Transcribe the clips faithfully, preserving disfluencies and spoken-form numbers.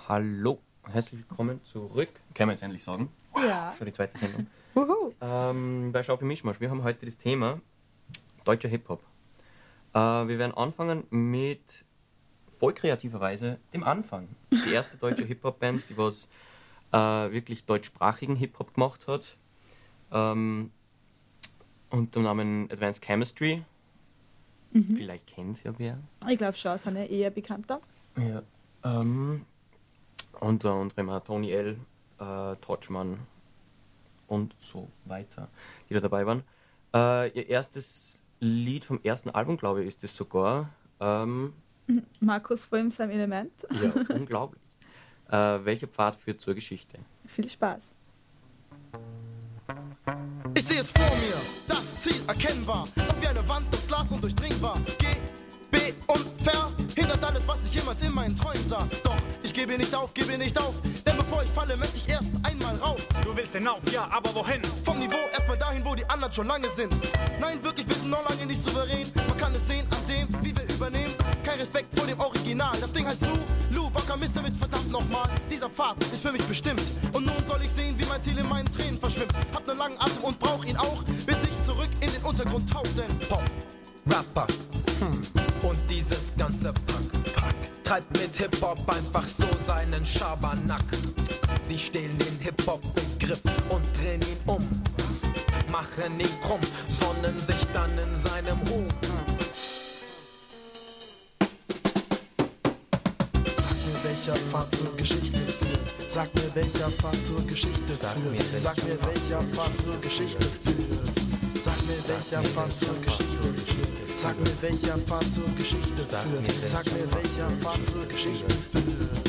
Hallo, herzlich willkommen zurück. Können wir jetzt endlich sagen? Ja. Schon die zweite Sendung. Wuhu. Ähm, bei Schau für Mischmasch. Wir haben heute das Thema deutscher Hip-Hop. Äh, wir werden anfangen mit voll kreativerweise dem Anfang. Die erste deutsche Hip-Hop-Band, die was äh, wirklich deutschsprachigen Hip-Hop gemacht hat. Ähm, unter dem Namen Advanced Chemistry. Mhm. Vielleicht kennt es ja wer. Ich glaube schon, sind ja eher bekannter. Ja. Ähm, unter anderem auch Tony L., äh, Totschmann und so weiter, die da dabei waren. Äh, ihr erstes Lied vom ersten Album, glaube ich, ist es sogar. Ähm, Markus vor in seinem Element. ja, unglaublich. Äh, welcher Pfad führt zur Geschichte? Viel Spaß. Ich sehe es vor mir, das Ziel erkennbar, doch wie eine Wand aus Glas undurchdringbar. G, B und verhindert alles, was ich jemals in meinen Träumen sah. Doch ich gebe nicht auf, gebe nicht auf, denn bevor ich falle, möchte ich erst einmal rauf. Du willst hinauf, ja, aber wohin? Vom Niveau erstmal dahin, wo die anderen schon lange sind. Nein, wirklich, wir sind noch lange nicht souverän. Man kann es sehen an dem, wie wir übernehmen. Kein Respekt vor dem Original. Das Ding heißt Lu, Lu, Backer Mist damit, verdammt nochmal. Dieser Pfad ist für mich bestimmt. Und nun soll ich sehen, wie mein Ziel in meinen Tränen verschwimmt. Hab nen langen Atem und brauch ihn auch, bis ich zurück in den Untergrund tauch. Denn Pop, Rapper, hm. und dieses ganze Punk, Pack treibt mit Hip-Hop einfach so seinen Schabernack. Sie stehlen den Hip-Hop-Begriff und drehen ihn um, machen ihn krumm, sonnen sich dann in seinem Ruhm. sag mir, welcher Pfad zur Geschichte führt. Sag mir, welcher Pfad zur Geschichte führt. Sag mir, welcher Pfad zur Geschichte führt. Sag mir, welcher Pfad zur Geschichte führt. Sag mir, welcher Pfad zur Geschichte führt. Sag mir, welcher Pfad zur Geschichte führt.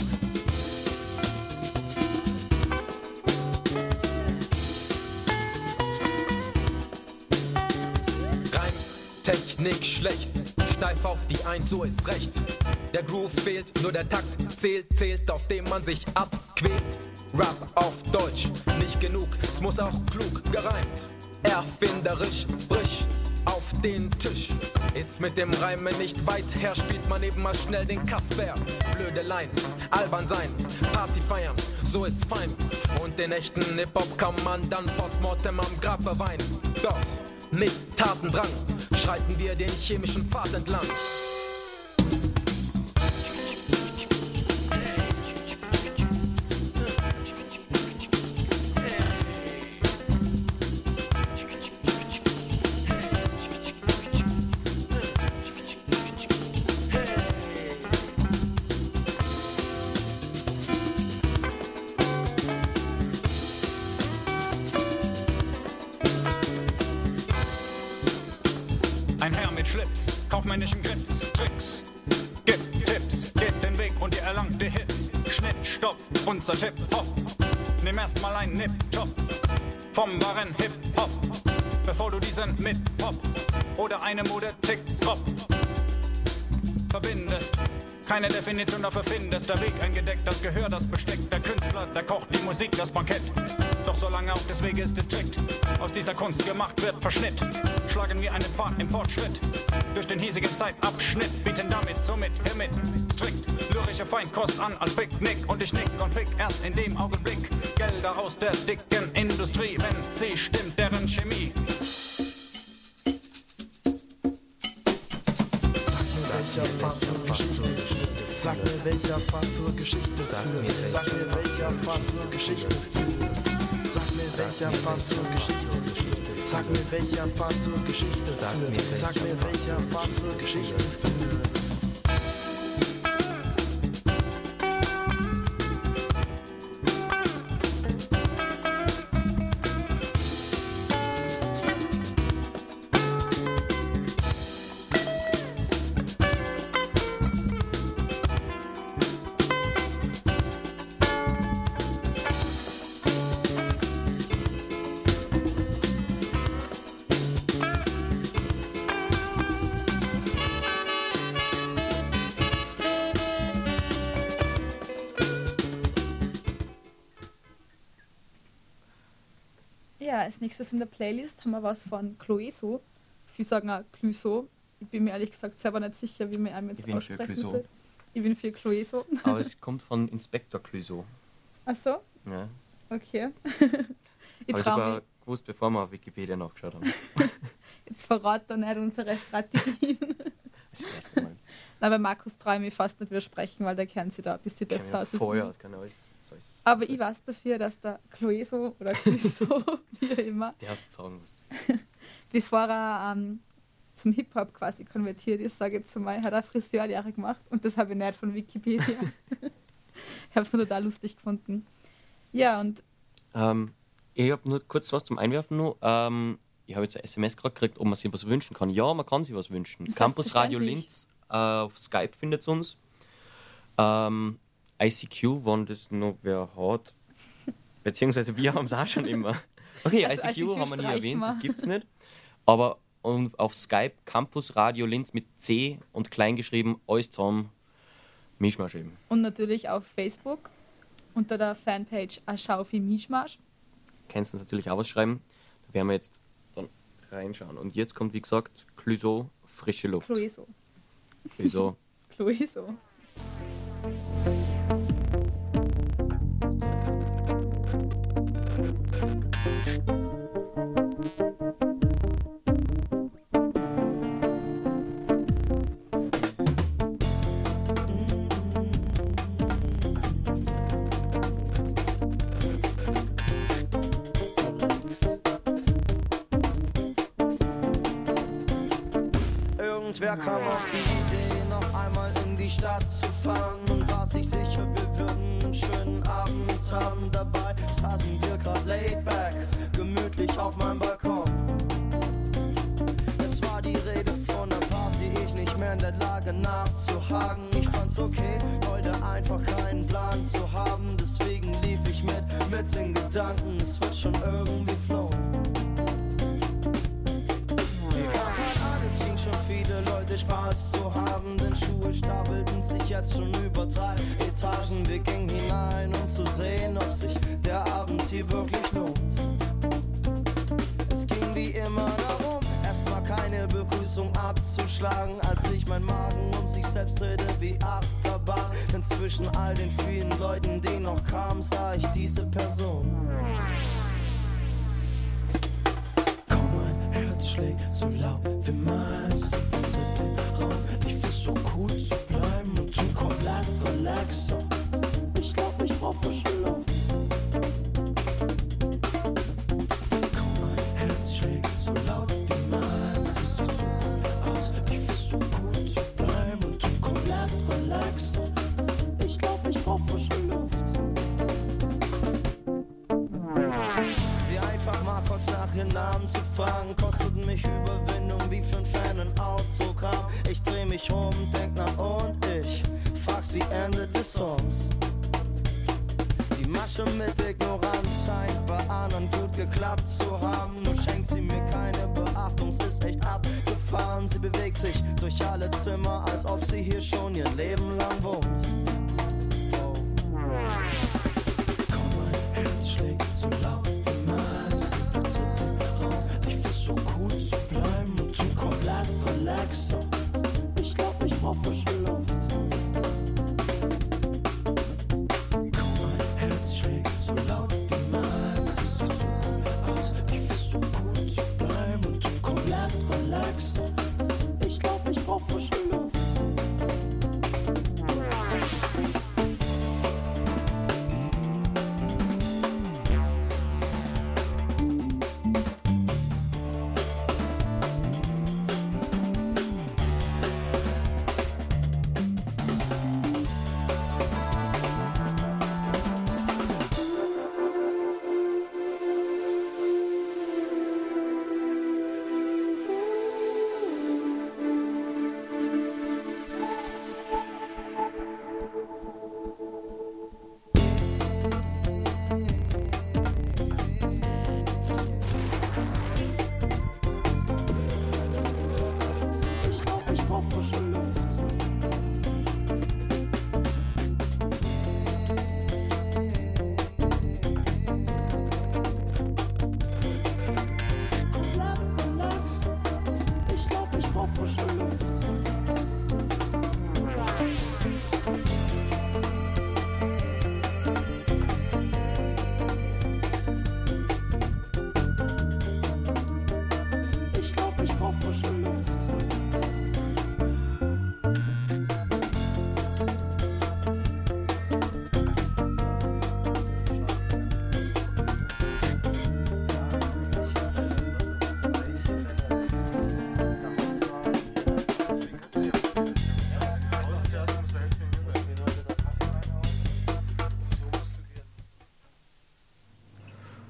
Technik schlecht, steif auf die Eins, so ist recht. Der Groove fehlt, nur der Takt zählt, zählt, auf dem man sich abquält. Rap auf Deutsch, nicht genug, es muss auch klug gereimt. Erfinderisch, brich auf den Tisch. Ist mit dem Reimen nicht weit her, spielt man eben mal schnell den Kasper. Blöde Line, albern sein, Party feiern, so ist's fein. Und den echten Hip-Hop kann man dann postmortem am Grab beweinen. Doch mit Tatendrang schreiten wir den chemischen Pfad entlang. Ein Herr mit Schlips, kaufmännischen Grips, Tricks, gibt Tipps, geht den Weg und ihr erlangt die Hits. Schnitt, Stopp, unser Tipp, Hop, nimm erstmal ein Nip-Top vom wahren Hip-Hop, bevor du diesen mit Pop oder eine Mode Tick-Top verbindest. Keine Definition dafür findest, der Weg eingedeckt, das Gehör, das Besteck, der Künstler, der kocht die Musik, das Bankett. Doch solange auf des Weges Distrikt aus dieser Kunst gemacht wird Verschnitt, schlagen wir einen Pfad im Fortschritt durch den hiesigen Zeitabschnitt, bieten damit somit hiermit strikt lyrische Feinkost an als Picknick und ich nick und pick erst in dem Augenblick Gelder aus der dicken Industrie, wenn sie stimmt, deren Chemie. Welcher Pfad zur Geschichte führt. Sag mir, welcher Pfad zur Geschichte führt. Sag mir, welcher Pfad zur Geschichte führt. Sag mir, welcher Pfad zur Geschichte führt. Sag mir, welcher Pfad zur Geschichte führt. Sag mir, welcher Pfad zur Geschichte führt. Ja, als nächstes in der Playlist haben wir was von Clueso. Viele sagen auch Clueso. Ich bin mir ehrlich gesagt selber nicht sicher, wie man einem Ich jetzt wünsche aussprechen Clueso. soll. Ich bin für Clueso. Aber es kommt von Inspektor Clouseau. Ach so? Ja. Okay. Ich Habe ich traue sogar mich. gewusst, bevor wir auf Wikipedia nachgeschaut haben. Jetzt verrat er nicht unsere Strategien. Das erste Mal. Na, bei Markus traue ich mich fast nicht widersprechen, weil der kennt sich da ein bisschen Ich kenn besser mich aus. als voll ich. aus, kann alles. so ist- Aber ich weiß dafür, dass der Clueso oder Clueso, wie auch immer, Der hat's sagen musst. bevor er ähm, zum Hip-Hop quasi konvertiert ist, sage ich jetzt mal, hat er Friseurlehre gemacht und das habe ich nicht von Wikipedia. Ich habe es nur total lustig gefunden. Ja, und Ähm, ich habe nur kurz was zum Einwerfen noch. Ähm, ich habe jetzt ein S M S gerade gekriegt, ob man sich was wünschen kann. Ja, man kann sich was wünschen. Das Campus Radio selbstverständlich. Linz äh, auf Skype findet uns. Ähm, I C Q, wann das noch wer hat. Beziehungsweise wir haben es auch schon immer. Okay, Also I C Q I C Q haben wir nie streichen erwähnt, wir. das gibt es nicht. Aber und auf Skype Campus Radio Linz mit C und klein geschrieben, alles zusammen, Mischmasch eben. Und natürlich auf Facebook unter der Fanpage Aschaufi Mischmasch. Kannst du uns natürlich auch was schreiben. Da werden wir jetzt dann reinschauen. Und jetzt kommt, wie gesagt, Clouseau, frische Luft. Clueso. Clouseau. Clueso. Irgendwer kam auf die Idee, noch einmal in die Stadt zu fahren und war sich sicher, wir würden einen schönen Abend haben. Dabei saßen wir grad laid back, gemütlich auf meinem Balkon. Es war die Rede von einer Party, ich nicht mehr in der Lage nachzuhaken. Ich fand's okay, heute einfach keinen Plan zu haben. Deswegen lief ich mit, mit den Gedanken, es wird schon irgendwie flowen. Es schien schon viele Leute Spaß zu haben, denn Schuhe stapelten sich jetzt schon über drei Etagen. Wir gingen hinein, um zu sehen, ob sich der Abend hier wirklich lohnt. Es ging wie immer darum, erstmal keine Begrüßung abzuschlagen, als sich mein Magen um sich selbst drehte wie Achterbahn. Denn zwischen all den vielen Leuten, die noch kamen, sah ich diese Person. Schlägt so laut wie meins. Bitte den Raum, ich versuch cool zu bleiben und tu komplett relaxed. Ich glaub, ich brauch frische Luft. Komm, mein Herz schlägt so laut wie meins. Es sieht so cool aus, ich versuch cool zu bleiben und tu komplett relaxed. Ich glaub, ich brauch frische Luft. Sie einfach mal kurz nach ihren Namen zu fragen, kostet mich Überwindung wie für ein Fan ein Autogramm. Ich dreh mich um, denk nach und ich frag sie Ende des Songs. Die Masche mit Ignoranz scheint bei anderen gut geklappt zu haben. Nur schenkt sie mir keine Beachtung, es ist echt abgefahren. Sie bewegt sich durch alle Zimmer, als ob sie hier schon ihr Leben lang wohnt. Oh. Komm, mein Herz schlägt so laut. Ich glaub, ich brauch frische Luft. Komm, mein Herz schlägt so laut wie meins. Es sieht so cool aus, ich versuch cool zu bleiben und tu komplett relaxed. Ich glaub, ich brauch frische Luft.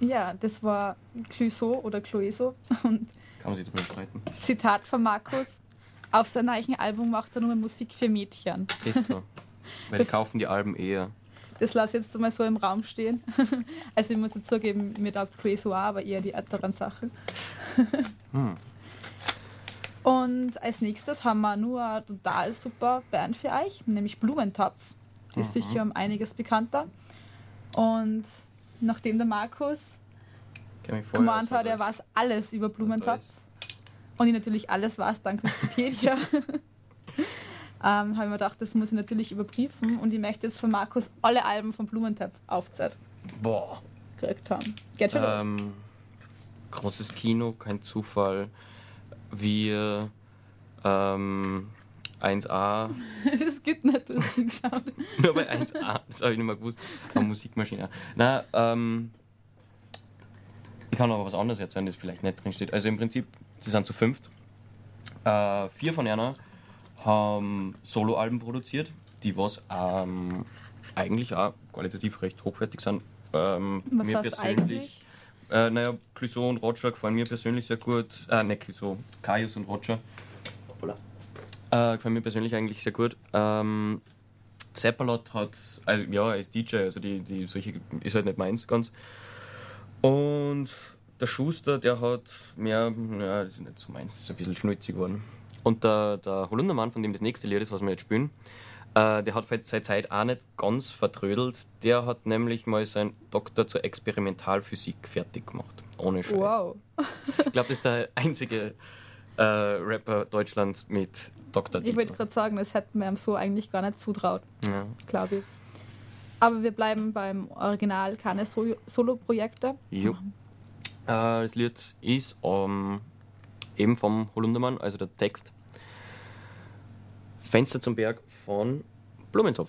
Ja, das war Clouseau oder Clouseau. Und Kann man sich darüber streiten. Zitat von Markus: Auf seinem neuen Album macht er nur Musik für Mädchen. Ist so. Weil Das- die kaufen die Alben eher. Das lasse ich jetzt mal so im Raum stehen. Also ich muss jetzt zugeben, mir taugt Clouseau auch, aber eher die älteren Sachen. Hm. Und als nächstes haben wir nur eine total super Band für euch, nämlich Blumentopf. Die ist sicher um einiges bekannter. Und nachdem der Markus Kenn mich vorher gemeint aus, hat, er was weiß alles über da Blumentopf ist. und ich natürlich alles weiß dank Wikipedia, ähm, habe ich mir gedacht, das muss ich natürlich überprüfen und ich möchte jetzt von Markus alle Alben von Blumentopf aufzählt Boah. gekriegt haben. Geht schon los. Ähm, großes Kino, kein Zufall. Wir ähm, eins A, Das gibt nicht, du hast hingeschaut. nur bei eins A, das habe ich nicht mehr gewusst. Aber Musikmaschine. Na, ähm, ich kann aber was anderes erzählen, das vielleicht nicht drin steht. Also im Prinzip, sie sind zu fünft. Äh, vier von ihnen haben Soloalben produziert, die was ähm, eigentlich auch qualitativ recht hochwertig sind. Ähm, Was mir heißt persönlich, eigentlich? Äh, naja, Clouseau und Roger gefallen mir persönlich sehr gut. Äh, nicht Clouseau, Kaius und Roger. Äh, gefallen mir persönlich eigentlich sehr gut. Ähm, Seppalot hat, also ja, er ist D J, also die, die solche ist halt nicht meins ganz. Und der Schuster, der hat mehr, ja, das ist nicht so meins, das ist ein bisschen schnulzig geworden. Und der, der Holundermann, von dem das nächste Lied ist, was wir jetzt spielen, äh, der hat halt seine Zeit auch nicht ganz vertrödelt. Der hat nämlich mal seinen Doktor zur Experimentalphysik fertig gemacht. Ohne Scheiß. Wow. Ich glaube, das ist der einzige äh, Rapper Deutschlands mit Doktortitel. Ich wollte gerade sagen, das hätten wir ihm so eigentlich gar nicht zutraut, Ja. glaube ich. Aber wir bleiben beim Original, keine so Solo-Projekte. Jo. Äh, das Lied ist ähm, eben vom Holundermann, also der Text Fenster zum Berg von Blumentopf.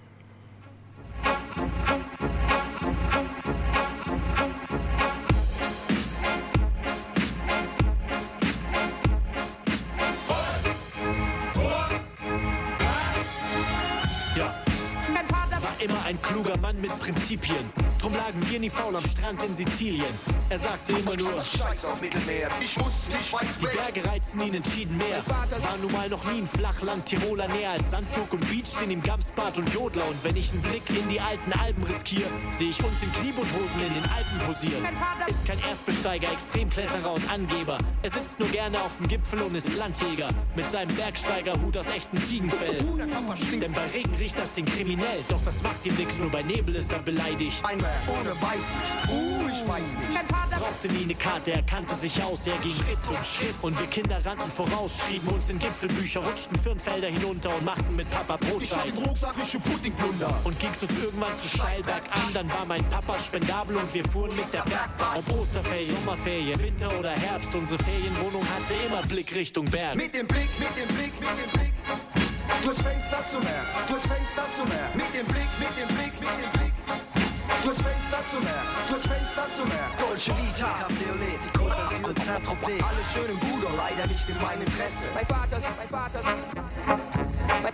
Ja. Mein Vater war immer ein kluger Mann mit Prinzipien. Drum lagen wir nie faul am Strand in Sizilien. Er sagte immer nur, Scheiß auf Mittelmeer, ich muss nicht weit die weg. Berge reizen ihn entschieden mehr. War nun mal noch nie ein Flachland Tiroler näher als Sandburg und Beach, sind ihm Gamsbad und Jodler. Und wenn ich einen Blick in die alten Alben riskiere, sehe ich uns in Kniebundhosen in den Alpen posieren. Ist kein Erstbesteiger, Extremkletterer und Angeber. Er sitzt nur gerne auf dem Gipfel und ist Landjäger. Mit seinem Bergsteigerhut aus echtem Ziegenfell. Uh, der Papa stinkt. Denn bei Regen riecht das Ding kriminell. Doch das macht ihm nix, nur bei Nebel ist er beleidigt. Ein Mann ohne Weitsicht, uh, ich weiß nicht. Brauchte nie eine Karte, er kannte sich aus, er ging Schritt um Schritt. Und wir Kinder rannten voraus, schrieben uns in Gipfelbücher, rutschten Firnfelder hinunter und machten mit Papa Ich hab Brotzeit. den Rucksack, ich hab Puddingplunder. Und ging's uns irgendwann zu steil bergan, dann war mein Papa spendabel und wir fuhren mit der Bergbahn. Ob Osterferien, Sommerferien, Winter oder Herbst, unsere Ferienwohnung hatte immer Blick Richtung Berg. Mit dem Blick, mit dem Blick, mit dem Blick. Durchs Fenster zum Meer, durchs Fenster zum Meer. Mit dem Blick, mit dem Blick, mit dem Blick. Durchs Fenster zum Meer, durchs Fenster zum Meer. Dolce Vita, Cabriolet, die Côte d'Azur, Saint-Tropez. Alles schön im Bruder, leider nicht in meinem Interesse. Mein Vater, mein Vater, mein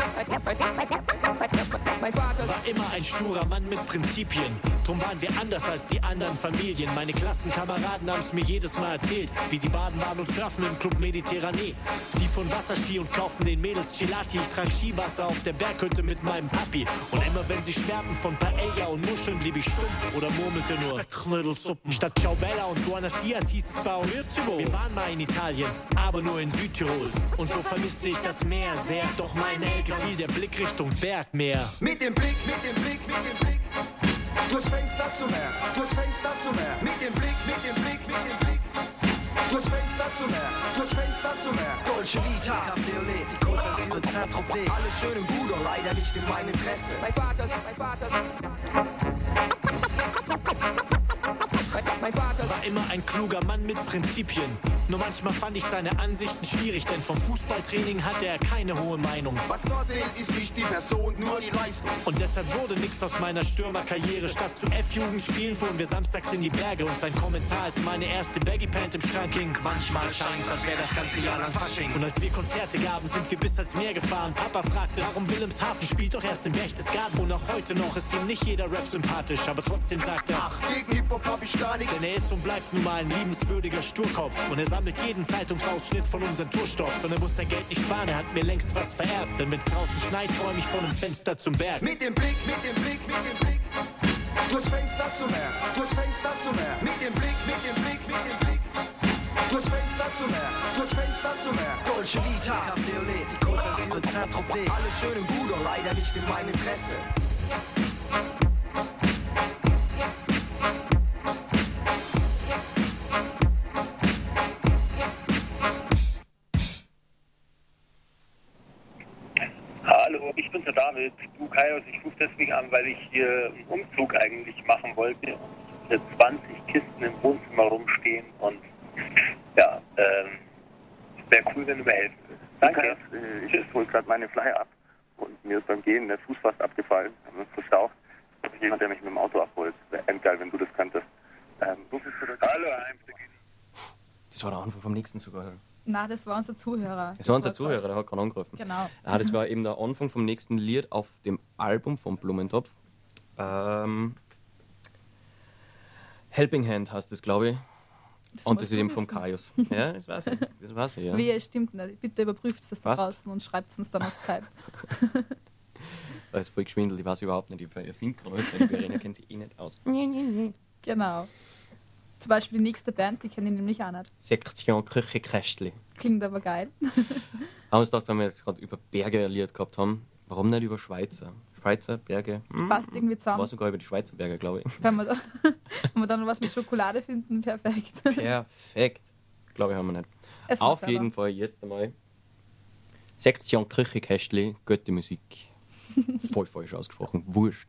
mein Vater. War immer ein sturer Mann mit Prinzipien. Drum waren wir anders als die anderen Familien. Meine Klassenkameraden haben's mir jedes Mal erzählt, wie sie baden waren und surfen im Club Mediterranee. Sie fuhren Wasserski und kauften den Mädels Gelati. Ich trank Skiwasser auf der Berghütte mit meinem Papi. Und immer wenn sie schwärmten von Paella und Muscheln, blieb ich stumm oder murmelte nur Knödelsuppen. Statt Ciao Bella und Buenos Dias hieß es bei uns wir waren mal in Italien, aber nur in Südtirol. Und so vermisste ich das Meer sehr. Doch meinen Eltern gefiel der Blick Richtung Bergmeer. Mit dem Blick, mit dem Blick, mit dem Blick. Durchs Fenster zum Meer, durchs Fenster zum Meer. Mit dem Blick, mit dem Blick, mit dem Blick. Durchs Fenster zum Meer, durchs Fenster zum Meer. Dolce Vita, Cabriolet, die Côte d'Azur, Saint-Tropez. Alles schön im Bruder, leider nicht in meinem Interesse. Mein Vater, mein Vater. Mein Vater. War immer ein kluger Mann mit Prinzipien. Nur manchmal fand ich seine Ansichten schwierig, denn vom Fußballtraining hatte er keine hohe Meinung. Was dort zählt, ist nicht die Person, nur die Leistung. Und deshalb wurde nix aus meiner Stürmerkarriere. Statt zu F-Jugendspielen fuhren wir samstags in die Berge. Und sein Kommentar, als meine erste Baggy-Pant im Schrank hing: Manchmal scheint's, als wäre das ganze Jahr lang Fasching. Und als wir Konzerte gaben, sind wir bis ans Meer gefahren. Papa fragte, warum Wilhelmshaven spielt doch erst im Berchtesgaden. Und auch heute noch ist ihm nicht jeder Rap sympathisch, aber trotzdem sagt er: Ach, gegen Hip-Hop hab ich gar nichts. Denn er ist und bleibt nun mal ein liebenswürdiger Sturkopf. Und er sammelt jeden Zeitungsausschnitt von unseren Tourstops. Und er muss sein Geld nicht sparen, er hat mir längst was vererbt. Denn wenn's draußen schneit, träum ich von einem Fenster zum Berg. Mit dem Blick, mit dem Blick, mit dem Blick. Durchs Fenster zum Meer, durchs Fenster zum Meer. Mit dem Blick, mit dem Blick, mit dem Blick. Durchs Fenster zum Meer, durchs Fenster zum Meer. Dolce Vita, Cabriolet, die Côte d'Azur, Saint-Tropez. Alles schön im Bruder, leider nicht in meinem Interesse. Hallo, ich bin der David. Du, Kaios, ich rufe deswegen an, weil ich hier einen Umzug eigentlich machen wollte. Mit zwanzig Kisten im Wohnzimmer rumstehen und ja, ähm, wäre cool, wenn du mir helfen würdest. Danke. Kaios, ich hole gerade meine Flyer ab und mir ist beim Gehen der Fuß fast abgefallen. Ich habe mich verstaucht. Das ist jemand, der mich mit dem Auto abholt. Wäre endgeil, wenn du das könntest. Ähm, rufst du das? Hallo, Das war der Anfang vom nächsten sogar. Nein, das war unser Zuhörer. Das, das war unser Zuhörer, grad. Der hat gerade angerufen. Genau. Ah, das war eben der Anfang vom nächsten Lied auf dem Album von Blumentopf. Ähm, Helping Hand heißt das, glaube ich. Das und das ist eben vom Kaios. Ja, das weiß ich. Das weiß ich, ja. Wie, es stimmt nicht. Bitte überprüft es da draußen und schreibt es uns dann auf Skype. Das ist voll geschwindelt, ich weiß überhaupt nicht. Ich erfinde gerade alles, weil die Verena kennt sich eh nicht aus. Genau. Zum Beispiel die nächste Band, die kenne ich nämlich auch nicht. Sektion Küche Kästli. Klingt aber geil. Haben uns gedacht, wenn wir jetzt gerade über Berge ein Lied gehabt haben, warum nicht über Schweizer? Schweizer Berge. Hm, passt irgendwie zusammen. War sogar über die Schweizer Berge, glaube ich. Wenn wir, da, wenn wir dann noch was mit Schokolade finden, perfekt. Perfekt. Glaube ich, haben wir nicht. Es Auf selber. jeden Fall jetzt einmal Sektion Küche Kästli, gute Musik. Voll falsch ausgesprochen. Wurscht.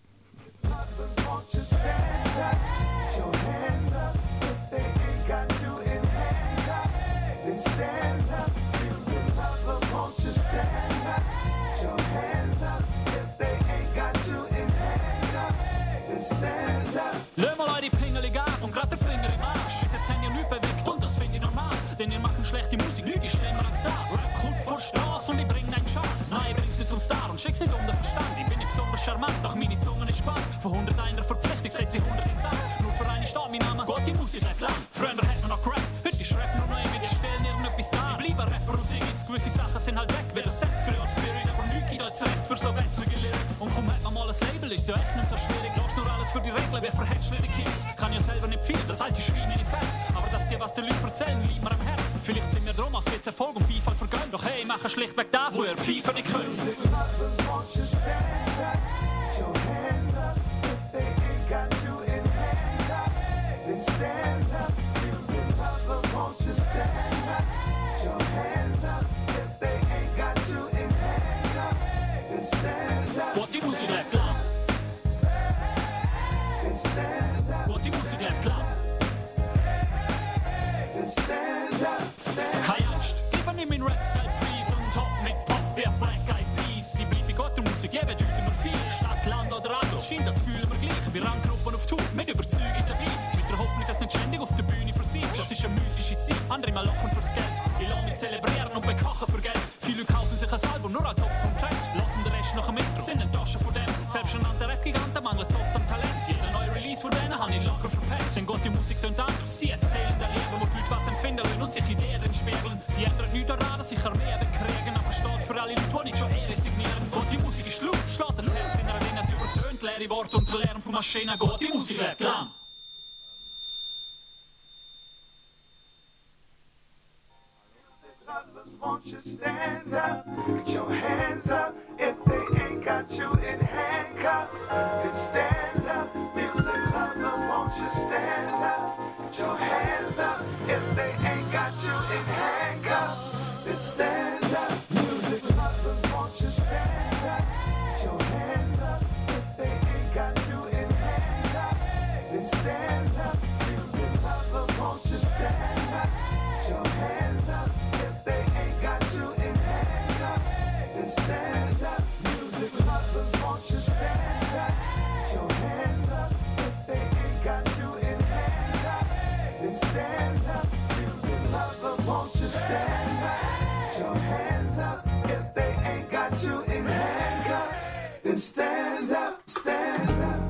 Stand up, music lover, won't you stand up? Put your hands up if they ain't got you in handcuffs. Then stand up. Löh mal eure Pingeli gab und grad der Finger im Arsch. Bis jetzt haben ihr nichts bewegt und das finde ich normal. Denn ihr macht schlechte Musik, nichts ist schlimmer als das. Rap kommt vor Straße und ich bring einen Chance. Nein, ich bring's nicht zum Star und schick's nicht um den Verstand. Ich bin nicht besonders charmant, doch meine Zunge ist gespannt. Von hundert einer Verpflichtung setzt sie hundert ins Sand. Nur für eine steht mein Name, Gott, die Musik lebt lang. Früher hat man noch gerappt, heute ist Rap nur noch ewig. Stellen irgendetwas da. Ich bleibe Rapper und Sigis, gewisse Sachen sind halt weg. Weil das sechziger Jahre Spirit, aber nichts geht euch zurecht für so bessere Lyrics. Und komm, hat man mal ein Label, ist ja echt nicht so schwierig. Lass nur alles für die Regeln, wer verhätscht die Kids. Kann ja selber nicht viel, das heisst, ich schreie meine Fans. Aber dass die, was die Leute erzählen, liegt mir am Herz. Vielleicht sind wir drum, als wird's Erfolg und Beifall vergönnt. Doch hey, machen schlichtweg das, wo ihr Pfeifer nicht könnt. Music lovers, won't you stand up? Put your hands up if they ain't got you in handcuffs. Then stand up. Music lovers, won't you stand up? Put your hands up if they ain't got you in handcuffs. Then stand up. Gott, die Musik bleibt klar. Then stand up. Gott, die Musik bleibt klar. Then stand up. Stand up. Keine Angst, gib mir nicht meinen Rap-Style Preis und top mit Pop, wer Black Eyed Peas. Ich bleibe Gott der Musik, ihr bedeutet mir viel. Stadt, Land oder Auto, scheint, das fühlen wir gleich. Wir Randgruppen auf Tour, mit Überzeugung dabei. Mit der Hoffnung, dass nicht ständig auf der Bühne versiegt. Das ist eine mystische Zeit, andere mal lachen fürs Geld. Ich lasse mich zelebrieren und bekachen für Geld. Viele kaufen sich ein Album nur als Opfer vom Trend. Lassen den Rest nach dem Intro, sind eine Tasche von dem. Selbsternannte Rap-Giganten mangelt oft an Talent. Jeder neue Release von denen habe ich locker verpennt. Denn Gott, die Musik tönt anders. Sie erzählen der Leben, wo die Leute was empfinden lassen und sich Ideen spiegeln. Sie ändern nichts daran, dass sich Armeen bekriegen, aber steht für alle Leute, die nicht schon eh resignieren. Gott, die Musik ist laut, schlägt das Herz in einer Arena, sie übertönt leere Worte und der Lärm von Maschinen. Gott, die Musik lebt lang. Won't you stand up? Put your hands up if they ain't got you in handcuffs. Then stand up, music lovers. Won't you stand up? Put your hands up if they ain't got you in handcuffs. Then stand up, music lovers. Won't you stand up? Put your hands up if they ain't got you in handcuffs. Then stand up, music lovers. got you in handcuffs, then stand up, stand up.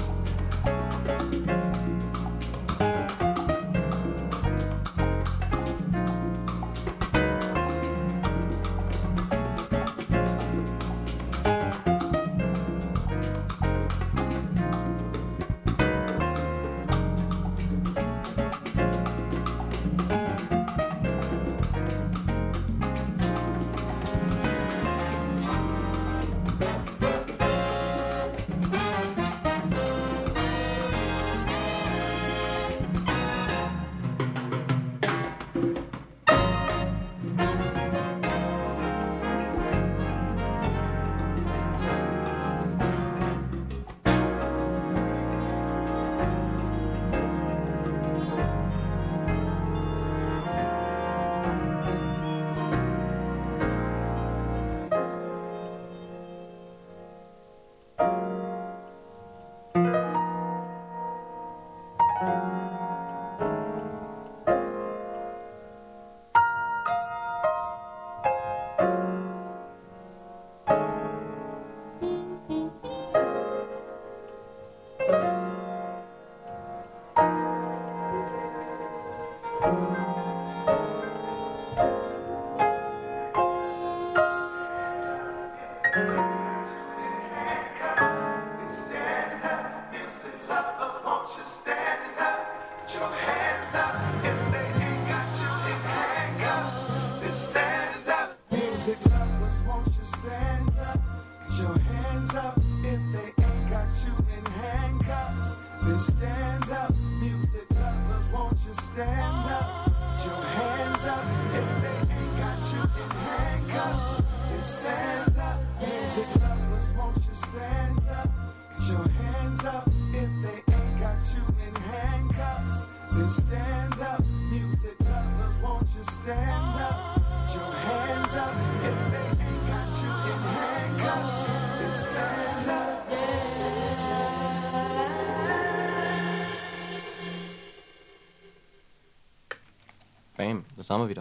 Music lovers, won't you stand up? Get your hands up if they ain't got you in handcuffs. Then stand up. Music lovers, won't you stand up? Get your hands up if they ain't got you in handcuffs. Then stand up. Music lovers, won't you stand up? Get your hands up if they ain't got you in handcuffs. Then stand up. Music lovers, won't you stand up? Put your hands up if they ain't got you in handcuffs. Then stand up. Bam, da sind wir wieder.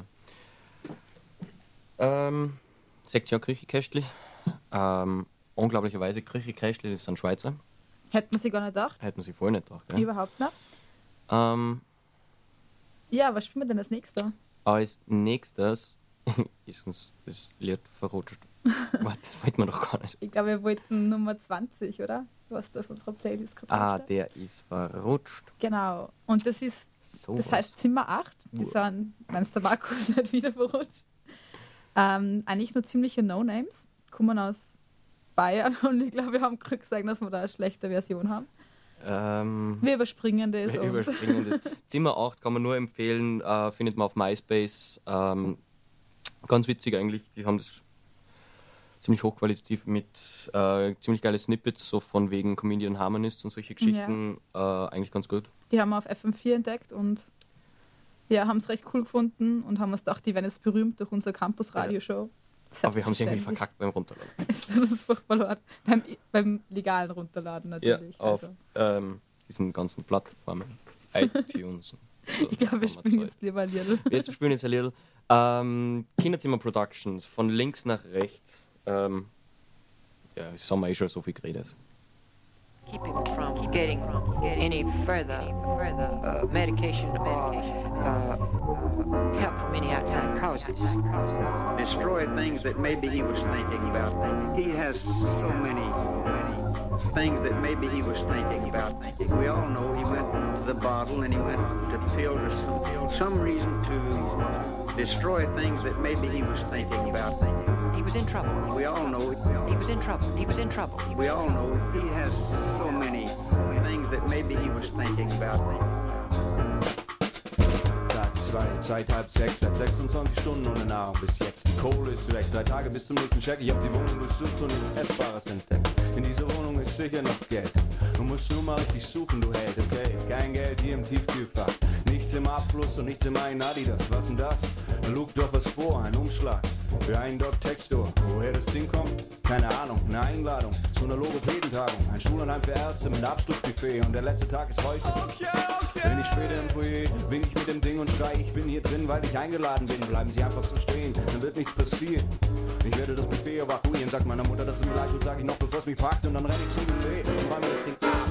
Ähm, Sektion Küchenkästli. Ähm, unglaublicherweise, Küchenkästli, das sind Schweizer. Hätte man sich gar nicht gedacht. Hätte man sich voll nicht gedacht. Gell? Überhaupt nicht. Ähm, ja, was spielen wir denn als nächstes? Als nächstes ist uns das Lied verrutscht. Warte, das wollten wir doch gar nicht. Ich glaube, wir wollten Nummer zwanzig, oder? Was da auf unserer Playlist gehabt Ah, der ist verrutscht. Genau. Und das ist, So das was. heißt Zimmer acht. Die Uah. sind, meinst der Markus nicht wieder verrutscht? Ähm, eigentlich nur ziemliche No-Names. Kommen aus Bayern und ich glaube, wir haben Glück gesagt, dass wir da eine schlechte Version haben. Ähm, Wir überspringen das. wir und- überspringen das. Zimmer acht kann man nur empfehlen, äh, findet man auf MySpace. Ähm, ganz witzig eigentlich, die haben das ziemlich hochqualitativ mit äh, ziemlich geile Snippets, so von wegen Comedian Harmonists und solche Geschichten, äh, eigentlich ganz gut. Die haben wir auf F M vier entdeckt und ja, haben es recht cool gefunden und haben uns gedacht, die werden jetzt berühmt durch unsere Campus-Radio-Show. Aber wir haben sie irgendwie verkackt beim Runterladen. Es tut uns furchtbar leid. Beim, beim legalen Runterladen natürlich. Ja, auf also. ähm, diesen ganzen Plattformen. iTunes. und so. Ich glaube, wir Haben spielen Zeit. jetzt lieber ein Lied. Jetzt spielen wir jetzt ein Lied. Ähm, Kinderzimmer Productions, von links nach rechts. Ähm, ja, das haben wir eh schon so viel geredet. Keep him from getting any further uh, medication or uh, help from any outside causes. Destroy things that maybe he was thinking about. He has so many, many things that maybe he was thinking about. We all know he went to the bottle and he went to pills or some, some reason to destroy things that maybe he was thinking about. He was in trouble. We all know He was in trouble. He was in trouble. He was we all know he has so many things that maybe he was thinking about. Tag zwei, Zeit halb sechs, seit sechsundzwanzig Stunden ohne Nahrung bis jetzt. Die Kohle ist weg, drei Tage bis zum nächsten Check. Ich hab die Wohnung durchsucht und nichts Essbares entdeckt. In dieser Wohnung ist sicher noch Geld. Du musst nur mal richtig suchen, du Held, okay? Kein Geld hier im Tiefkühlfach. Nichts im Abfluss und nichts im einen Adidas. Was denn das? Lug doch was vor, ein Umschlag für einen Dot Textor. Woher das Ding kommt? keine Ahnung, eine Einladung zu einer Logopädentagung, ein Schulheim für Ärzte mit Abschlussbuffet und der letzte Tag ist heute. Okay, okay. Wenn ich später im Foyer wink ich mit dem Ding und schrei, ich bin hier drin, weil ich eingeladen bin. Bleiben Sie einfach so stehen, dann wird nichts passieren. Ich werde das Buffet evakuieren, sagt meiner Mutter, dass es mir leid tut, sag ich noch, bevor es mich packt, und dann renn ich zum Buffet und räume das Ding ab.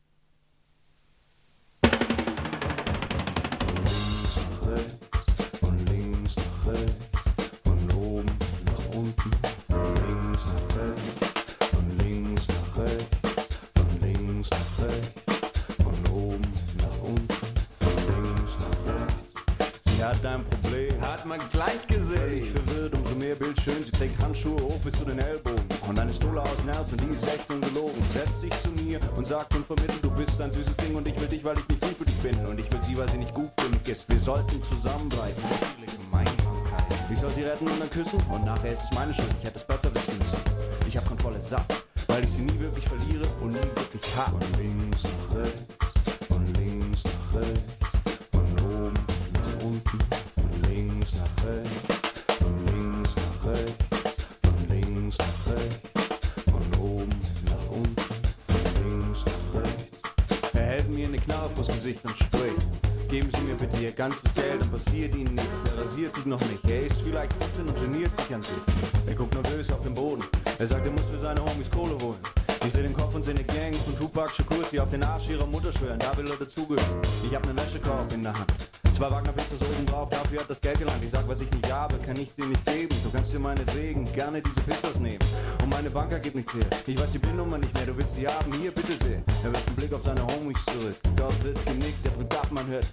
Von links nach rechts, von oben nach unten, von links nach rechts, von links nach rechts, von links nach rechts, von oben nach unten, von links nach rechts. Sie hat ein Problem, hat man gleich gesehen. Völlig verwirrt, umso mehr Bild schön. Sie trägt Handschuhe hoch bis zu den Ellbogen und eine Stulle aus Nerz und die ist echt ungelogen. Setzt sich zu mir und sagt und vermittelt, du bist ein süßes Ding und ich will dich, weil ich nicht gut für dich bin. Und ich will sie, weil sie nicht gut für mich ist. Wir sollten zusammenbleiben. Viele Gemeinsamkeiten. Ich soll sie retten und dann küssen und nachher ist es meine Schuld. Ich hätte es besser wissen müssen. Ich hab Kontrolle satt, weil ich sie nie wirklich verliere und nie wirklich hab. Von links nach rechts, von links nach rechts, von oben nach unten, von links nach rechts, von links nach rechts, von links nach rechts, von oben nach unten, von links nach rechts. Er hält mir eine Knarre vors Gesicht und spricht: Geben Sie mir bitte Ihr ganzes Geld, dann passiert Ihnen nichts. Er rasiert sich noch nicht, er ist vielleicht vierzehn und geniert sich an sich. Er guckt nervös auf den Boden, er sagt, er muss für seine Homies Kohle holen. Ich dreh den Kopf und seh eine Gang von Tupac Shakur, die auf den Arsch ihrer Mutter schwören, da will er dazugehören. Ich hab nen Wäschekorb in der Hand, zwei Wagner-Pizzas oben drauf, dafür hat das Geld gelangt. Ich sag, was ich nicht habe, kann ich dir nicht geben. Du kannst dir meinetwegen gerne diese Pizzas nehmen. Und meine Banker gibt nichts her, ich weiß die PIN-Nummer nicht mehr, du willst sie haben, hier bitte sehr. Er wirft einen Blick auf seine Homies zurück, dort wird genickt, der drückt ab, man hört,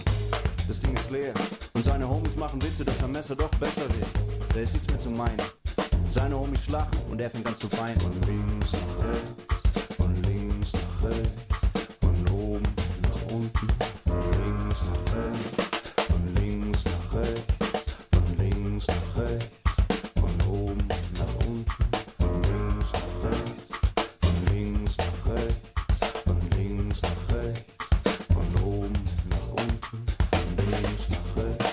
das Ding ist leer. Und seine Homies machen Witze, dass am Messer doch besser wird. Da ist nichts mehr zu meinen. Seine Homies lachen und er fängt an zu weinen. Von links nach rechts, von links nach rechts, von oben nach unten, von links nach rechts, von links nach rechts, von links nach rechts, von oben nach unten, von links nach rechts, von links nach rechts, von links nach rechts, von oben nach unten, von links nach rechts.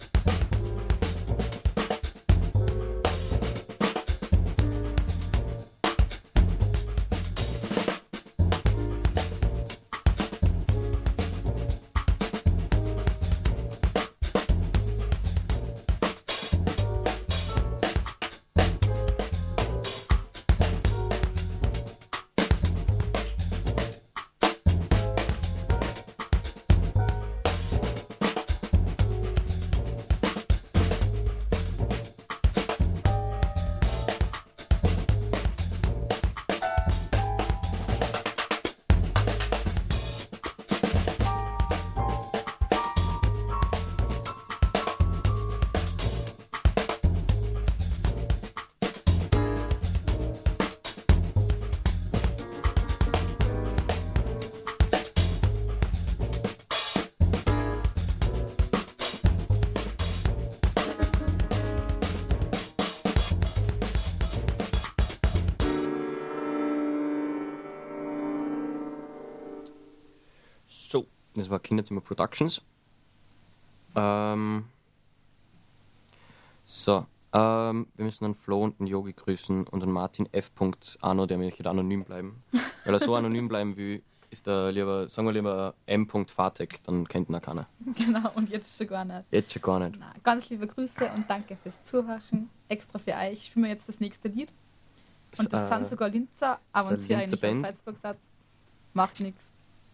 Das war Kinderzimmer Productions. Ähm, so, ähm, wir müssen den Flo und den Yogi grüßen und den Martin F. Arno, der möchte anonym bleiben. Weil er so anonym bleiben will, ist er lieber, sagen wir lieber M. Fatek, dann kennt ihn auch keiner. Genau, und jetzt schon gar nicht. Jetzt schon gar nicht. Na, ganz liebe Grüße und danke fürs Zuhören. Extra für euch spielen wir jetzt das nächste Lied. Und das äh, sind sogar Linzer, aber uns hier eigentlich aus Salzburg-Satz. Macht nichts.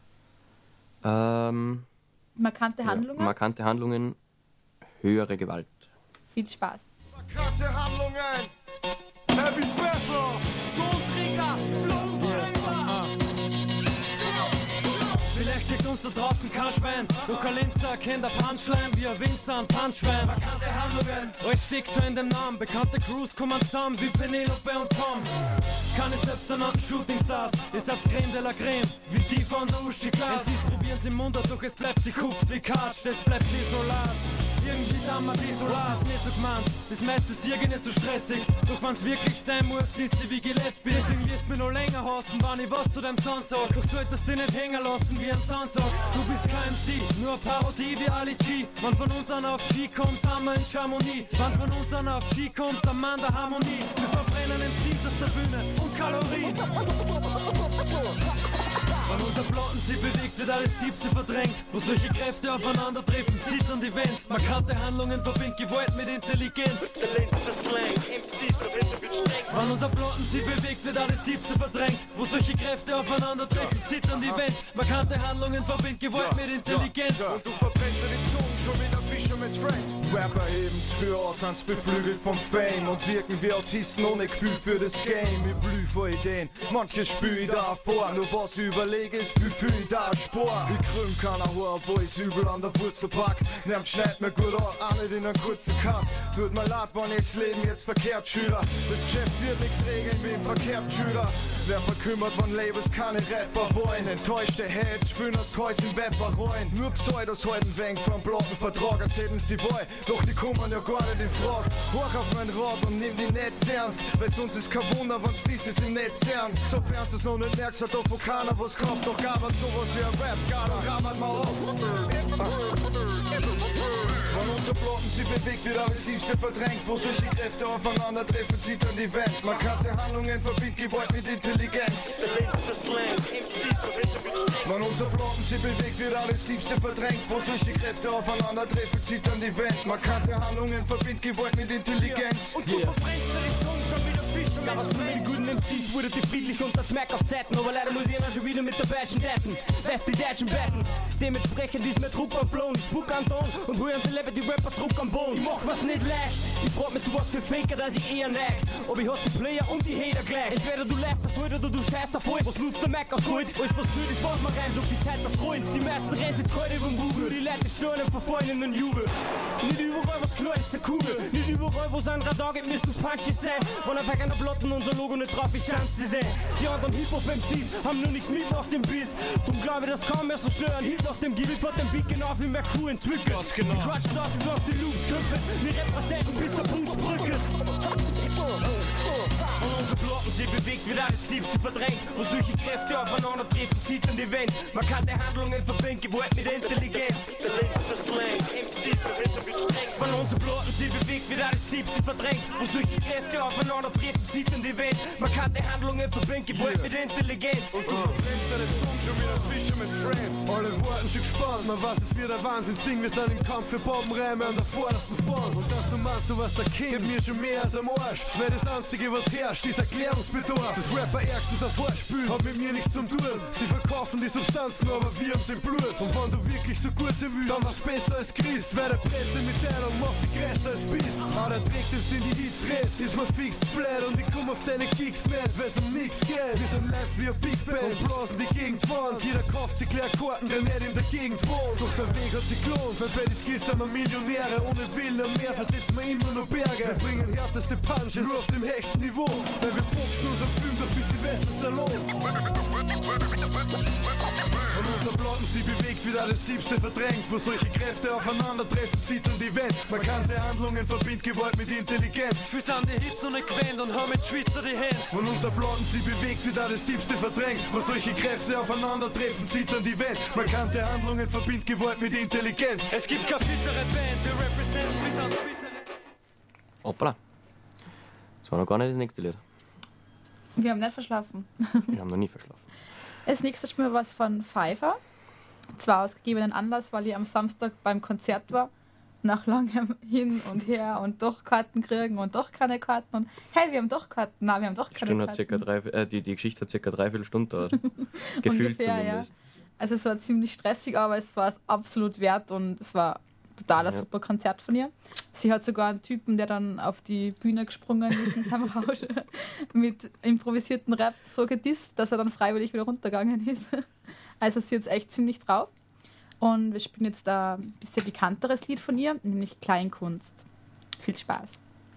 Ähm, markante Handlungen? Ja, markante Handlungen, höhere Gewalt. Viel Spaß. Markante Handlungen, Heavy Pfeffer, Tonträger, Flohnträger. Vielleicht schickt uns da draußen kein Schwein, doch ein Linzer kennt der Punchline wie ein Winzer und Punchwein. Markante Handlungen, euch steckt schon in dem Namen, bekannte Crews kommen zusammen wie Penelope und Tom. Keine selbsternannten Shootingstars, ihr seid Creme de la Creme, wie die von der Uschi Glas. M Cs probieren's im Mund, doch es bleibt die Kupf wie Katsch, das bleibt isolat. Irgendwie sind wir isolat, das ist nicht so gemeint, das meiste ist irgendwie nicht so stressig. Doch wenn's wirklich sein muss, ist sie wie Gillespie. Deswegen wirst du mich noch länger hassen, wenn ich was zu deinem Sound sag. Doch solltest du dich nicht hängen lassen wie ein Soundsack. Du bist kein M C, nur eine Parodie wie Ali G. Wenn von uns einer auf G kommt, sind wir in Chamonix. Wenn von uns einer auf G kommt, der Mann der Harmonie. Wir verbrennen M Cs auf der Bühne und Kalorien. Wenn unser Platten sie bewegt, wird alles Tiefste verdrängt. Wo solche Kräfte aufeinandertreffen, zittern die Wand. Markante Handlungen verbindet Gewalt mit Intelligenz. Exzellenzer Slang, M C, Verwendung wird streng. Wenn unser Platten sie bewegt, wird alles Tiefste verdrängt. Wo solche Kräfte aufeinandertreffen, zittern die Wand. Markante Handlungen verbindet Gewalt mit Intelligenz. Ja, ja. Und du verbrennst dir die Zungen schon wieder Fisherman's Friend. Rapper heben's für Ortsans beflügelt vom Fame und wirken wie Autisten ohne Gefühl für das Game. Ich blüh vor Ideen, manches spür ich da vor. Nur was ich überlege ist, wie fühl ich da Spor. Ich krüm keiner Haar, obwohl ich's übel an der Wurzel pack. Nehmt schneit mir gut an, auch nicht in einen kurzen Cut. Tut mir leid, wenn ich's Leben jetzt verkehrt schüler. Das Geschäft wird nichts regeln wie im verkehrt Schüler. Wer verkümmert, wann Labels keine Rapper wollen. Enttäuschte Heads spüren das Häus in Wepper rein. Nur Pseudos halten weg vom Plattenvertrag, als hätten's die Wahl. Doch die kommen ja gar nicht in Frage. Hoch auf mein Rad und nimm die Netz ernst. Weil sonst ist kein Wunder, wenn's dieses im Netz ernst. Sofern du's noch nicht merkst, hat doch wo keiner was kommt. Doch gab es sowas wie ein Rap, gar doch rammert mal auf. Wenn unser Platten sie bewegt, wird alles Liebste verdrängt. Wo solche Kräfte aufeinandertreffen, sieht an die Wand. Markante Handlungen verbindet Gewalt mit Intelligenz. Exzellenzer Slang, M C, Verwendung wird streng. Wenn unser Platten sie bewegt, wird alles Liebste verdrängt. Wo solche Kräfte aufeinandertreffen, sieht an die Wand. Markante Handlungen verbindet Gewalt mit Intelligenz. Und du yeah. verbrennst dir die Zungen schon wieder Fisch. Ja, was für die guten M Cs wurde die friedlich und das Mac auf Zeiten. Aber leider muss ich immer schon wieder mit der Batschen daten. Lässt die Deutschen betten. Dementsprechend ist mir Trupp am Flown. Ich spuck an Ton und holen Celebrity Rapper zurück am Boden. Ich mach mir's nicht leicht. Ich frag mich zu was für Faker, dass ich eher neig. Ob ich hast die Player und die Hater gleich. Entweder du lässt das heute oder du scheißt auf voll. Was nutzt der Mac aus Gold? Alles was fühlt ist, was man rein. Durch die Zeit das rollt. Die meisten rennen jetzt kalt über den Google. Die Leute stören und verfallen in den Jubel. Nicht überall was klar ist, eine Kugel. Nicht überall, wo es ein Radar gibt, müssen's Punches sein. Wenn auf einer Platten unser Logo nicht drauf ist, stand sie sein. Die anderen Hip-Hop-M Cs haben nur nichts mit nach dem Biss. Drum glaube ich, das kann mehr so schnell ein Hit nach dem Gebiet hat den Beat genau wie Merkur entwickelt. Ganz genau. Die quatschen aus und auf die Loops köpfen. Wir repräsentieren bis der Punkt brückelt. Und unsere Platten sie bewegt, wird alles Liebste verdrängt. Wo solche Kräfte aufeinandertreffen, sieht an die Wand. Markante Handlungen verbinden, Gewalt mit Intelligenz. Exzellenzer Slang, M C, Verwendung wird streng. Wenn unsere Platten sie bewegt, wird alles Liebste verdrängt. Wo solche Kräfte aufeinandertreffen, sieht an die Wand. Markante Handlungen verbinden, Gewalt mit Intelligenz. Und du verbrennst deine Zunge schon wieder Fisherman's Friend. Alle warten schon gespannt, man weiß, es wird ein Wahnsinnsding. Wir sind im Kampf für Bombenräume an der vordersten Front. Und dass du meinst, du warst der King, gibt mir schon mehr als am Arsch. Weil das Einzige, was herrscht, ist Erklärungsbedarf. Das Rapper ärgstens ein Vorspiel, hat mit mir nichts zum tun. Sie verkaufen die Substanzen, aber wir haben's im Blut. Und wenn du wirklich so gut sein willst, dann war's besser als Christ. Weil der Pressemitteilung macht die größer als Biss. Aber der trägt es in die Hits-Reds, ist mir fix blöd. Und ich komm auf deine Kicks nicht, weil's um nix geht. Wir sind live wie ein Big Band und blasen die Gegend wand. Jeder kauft sich leer Karten, der nicht in der Gegend wohnt. Doch der Weg hat sich gelohnt, weil bei den Skills sind wir Millionäre. Ohne Willen und mehr versetzen wir immer nur Berge. Wir bringen härteste Punches, nur auf dem höchsten Niveau. Weil wir boxen unseren Film, doch wie Sylvester Stallone. Und unser Platten sie bewegt, wird alles Liebste verdrängt. Wo solche Kräfte aufeinandertreffen, zieht an die Wand. Markante Handlungen verbindet Gewalt mit Intelligenz. Wir sind die Hits noch nicht gewähnt und haben mit Schweizer die Hände. Wenn unser Platten sie bewegt, wird alles Liebste verdrängt. Wo solche Kräfte aufeinandertreffen, zieht an die Wand. Markante Handlungen verbindet Gewalt mit Intelligenz. Es gibt keine fittere Band, wir representen bis ans bittere. Hoppla. Das war noch gar nicht das nächste Lied. Wir haben nicht verschlafen. Wir haben noch nie verschlafen. Als nächstes Spiel was von Pfeiffer. Zwar aus gegebenen Anlass, weil ich am Samstag beim Konzert war. Nach langem Hin und Her und doch Karten kriegen und doch keine Karten. Und hey, wir haben doch Karten. Nein, wir haben doch keine Stunde Karten. Hat circa drei, äh, die, die Geschichte hat circa dreiviertel Stunde dauert. Gefühlt Ungefähr, zumindest. Ja. Also es war ziemlich stressig, aber es war es absolut wert und es war totaler Ja. super Konzert von ihr. Sie hat sogar einen Typen, der dann auf die Bühne gesprungen ist in seinem Rausch mit improvisierten Rap so gedisst, dass er dann freiwillig wieder runtergegangen ist. Also sie ist jetzt echt ziemlich drauf. Und wir spielen jetzt ein bisschen bekannteres Lied von ihr, nämlich Kleinkunst. Viel Spaß.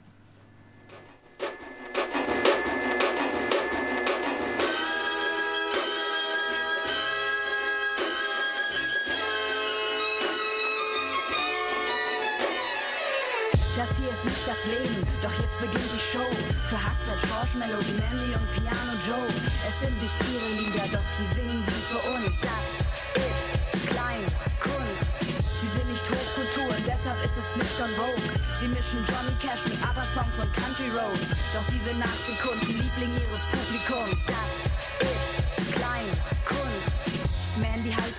Das hier ist nicht das Leben, doch jetzt beginnt die Show. Für Hackblatt, Schorsch, Melody, Mandy und Piano Joe. Es sind nicht ihre Lieder, doch sie singen sie für uns. Das ist Kleinkunst. Sie sind nicht Hochkultur und deshalb ist es nicht on vogue. Sie mischen Johnny Cash mit ABBA-Songs und Country Roads. Doch sie sind nach Sekunden Liebling ihres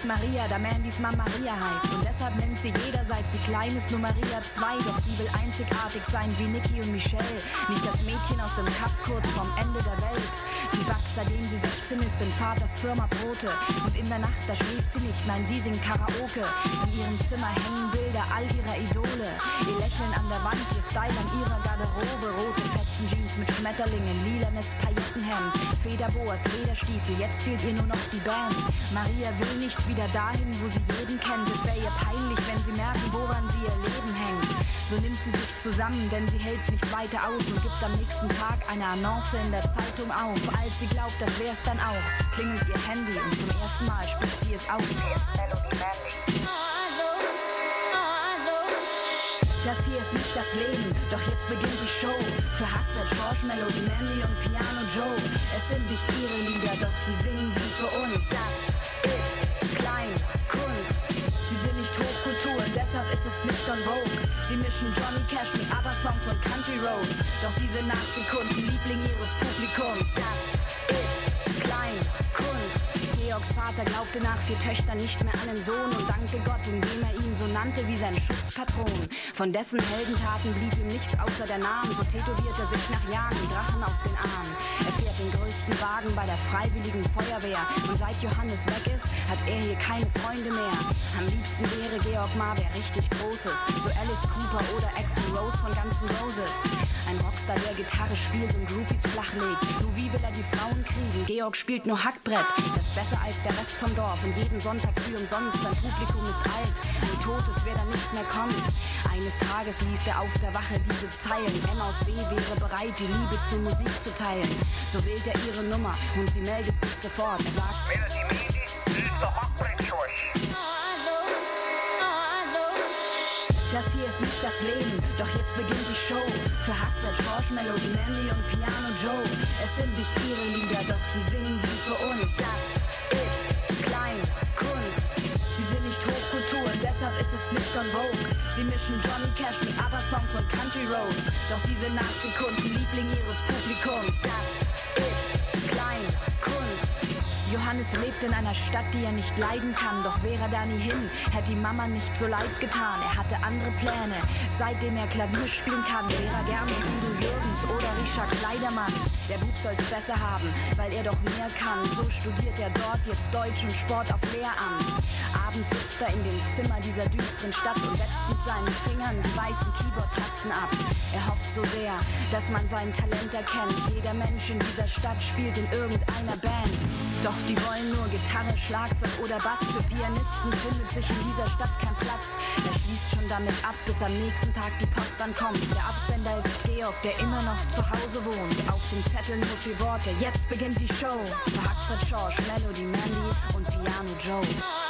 ist Maria, da Mandys Mama Maria heißt. Und deshalb nennt sie jeder, seit sie klein ist, nur Maria zwei. Doch sie will einzigartig sein wie Niki und Michelle. Nicht das Mädchen aus dem Kaff kurz vom Ende der Welt. Sie backt, seitdem sie sechzehn ist, in Vaters Firma Brote. Und in der Nacht, da schläft sie nicht, nein, sie singt Karaoke. In ihrem Zimmer hängen Bilder all ihrer Idole. Ihr Lächeln an der Wand, ihr Style an ihrer Garderobe. Rote Fetzen-Jeans mit Schmetterlingen, lilanes Paillettenhemd, Federboas, Lederstiefel, jetzt fehlt ihr nur noch die Band. Maria will nicht wieder dahin, wo sie jeden kennt. Es wäre ihr peinlich, wenn sie merken, woran sie ihr Leben hängt. So nimmt sie sich zusammen, denn sie hält's nicht weiter aus und gibt am nächsten Tag eine Annonce in der Zeitung auf. Als sie glaubt, das wär's dann auch, klingelt ihr Handy und zum ersten Mal spricht sie es aus. Das hier ist nicht das Leben, doch jetzt beginnt die Show. Für Hackbert, Schorsch, Melody, Mandy und Piano Joe. Es sind nicht ihre Lieder, doch sie singen sie für uns. Das ist klein, Kunst. Sie sind nicht Hochkultur und deshalb ist es nicht on Vogue. Sie mischen Johnny Cash mit ABBA-Songs und Country Roads. Doch sie sind nach Sekunden Liebling ihres Publikums. Das ist klein, Kunst. Georgs Vater glaubte nach vier Töchtern nicht mehr an den Sohn und dankte Gott, indem er ihn so nannte wie sein Schutzpatron. Von dessen Heldentaten blieb ihm nichts außer der Name, so tätowiert er sich nach Jahren einen Drachen auf den Arm. Er fährt den größten Wagen bei der Freiwilligen Feuerwehr und seit Johannes weg ist, hat er hier keine Freunde mehr. Am liebsten wäre Georg mal wer richtig Großes, so Alice Cooper oder Axl Rose von Guns N' Roses. Ein Rockstar, der Gitarre spielt und Groupies flachlegt. Nur wie will er die Frauen kriegen? Georg spielt nur Hackbrett, das ist besser als der Rest vom Dorf und jeden Sonntag früh umsonst. Sein Publikum ist alt und tot ist, wer da nicht mehr kommt. Eines Tages liest er auf der Wache diese Zeilen. M aus W wäre bereit, die Liebe zur Musik zu teilen. So wählt er ihre Nummer und sie meldet sich sofort. Er sagt: Das hier ist nicht das Leben, doch jetzt beginnt die Show. Für Hackbert, Schorsch, Melody, Mandy und Piano Joe. Es sind nicht ihre Lieder, doch sie singen sie für uns. Das ist klein, Kunst. Sie sind nicht Hochkultur und deshalb ist es nicht on Vogue. Sie mischen Johnny Cash mit ABBA-Songs und Country Roads. Doch sie sind nach Sekunden Liebling ihres Publikums. Das ist klein, Kunst. Johannes lebt in einer Stadt, die er nicht leiden kann. Doch wäre er da nie hin, hätte die Mama nicht so leid getan. Er hatte andere Pläne, seitdem er Klavier spielen kann. Wäre er gern wie Udo Jürgens oder Richard Kleidermann. Der Bub soll's besser haben, weil er doch mehr kann. So studiert er dort jetzt Deutsch und Sport auf Lehramt. Abends sitzt er in dem Zimmer dieser düsteren Stadt und setzt mit seinen Fingern die weißen Keyboard-Tasten ab. Er hofft so sehr, dass man sein Talent erkennt. Jeder Mensch in dieser Stadt spielt in irgendeiner Band. Doch die wollen nur Gitarre, Schlagzeug oder Bass. Für Pianisten findet sich in dieser Stadt kein Platz. Er schließt schon damit ab, bis am nächsten Tag die Post ankommt. Der Absender ist Georg, der immer noch zu Hause wohnt. Auf dem Zettel nur vier Worte: Jetzt beginnt die Show. Für Hackbert, Schorsch, Melody, Mandy und Piano Joe.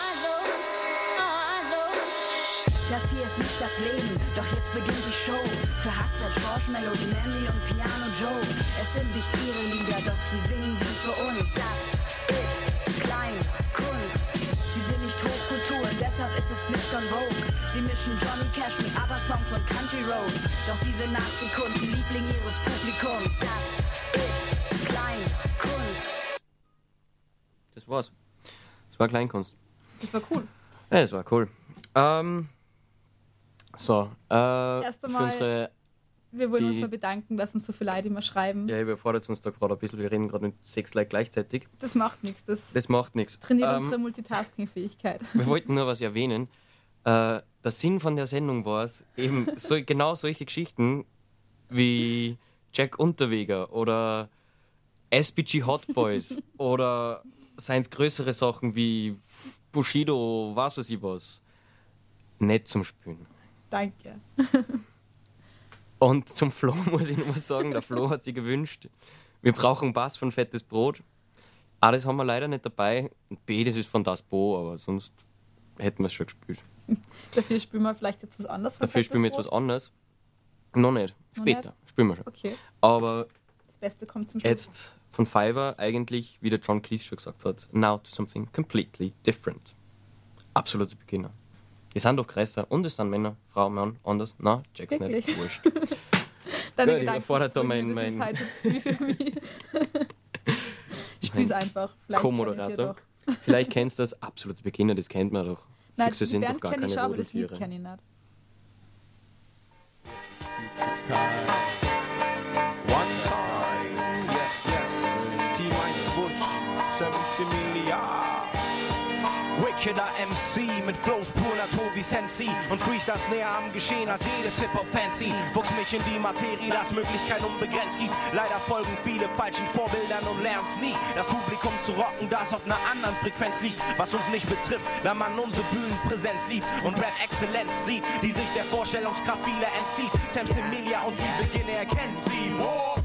Das hier ist nicht das Leben, doch jetzt beginnt die Show. Für Hackbert, Schorsch, Melody, Mandy und Piano Joe. Es sind nicht ihre Lieder, doch sie singen sie für uns. Das ist klein, Kunst. Sie sind nicht Hochkultur und deshalb ist es nicht on Vogue. Sie mischen Johnny Cash mit ABBA-Songs und Country Roads. Doch sie sind nach Sekunden Liebling ihres Publikums. Das ist klein, Kunst. Das war's. Das war Kleinkunst. Das war cool. Ja, das war cool. Ähm... So, äh, Erst für einmal, unsere, wir wollen die, uns mal bedanken, dass uns so viele Leute immer schreiben. Ja, überfordert uns da gerade ein bisschen. Wir reden gerade mit sechs Leuten gleichzeitig. Das macht nichts. Das, das macht nichts. Trainiert ähm, unsere Multitasking-Fähigkeit. Wir wollten nur was erwähnen. Äh, der Sinn von der Sendung war es, eben so, genau solche Geschichten wie Jack Unterweger oder S B G Hot Boys oder seins größere Sachen wie Bushido, was weiß ich was, nicht zum Spielen. Danke. Und zum Flo muss ich nur sagen, der Flo hat sich gewünscht, wir brauchen Bass von Fettes Brot. A, das haben wir leider nicht dabei. Und B, das ist von Das Bo, aber sonst hätten wir es schon gespielt. Dafür spielen wir vielleicht jetzt was anderes von Dafür Fettes spielen wir jetzt Brot? was anderes. Noch nicht. Noch Später. nicht? Spielen wir schon. Okay. Aber das Beste kommt zum Schluss. jetzt von Fiverr eigentlich, wie der John Cleese schon gesagt hat, now to something completely different. Absoluter Beginner. Die sind doch größer und es sind Männer, Frauen, Mann, anders. Na, check's Wirklich? nicht. Wurscht. Deine ja, Gedanken überfordert da springen, mein, das mein ist halt jetzt viel für mich. Ich spür's einfach. Vielleicht Co-Moderator. Vielleicht kennst du das, absolute Beginner, das kennt man doch. Nein, Füchse die sind Band doch gar kenne keine ich schon, aber das Lied Rudeltiere. kenne ich nicht. One time, yes, yes. Team eins Busch, Semisilia. Wickeder M C mit Flows pur Natur wie Sensi und Freestyles näher am Geschehen als jedes Hip-Hop-Fancy. Wuchs mich in die Materie, das Möglichkeiten unbegrenzt gibt. Leider folgen viele falschen Vorbildern und lernen's nie. Das Publikum zu rocken, das auf einer anderen Frequenz liegt. Was uns nicht betrifft, da man unsere Bühnenpräsenz liebt und Rap-Exzellenz sieht, die sich der Vorstellungskraft vieler entzieht. Semsimilia und die Beginne erkennt sie. Wow.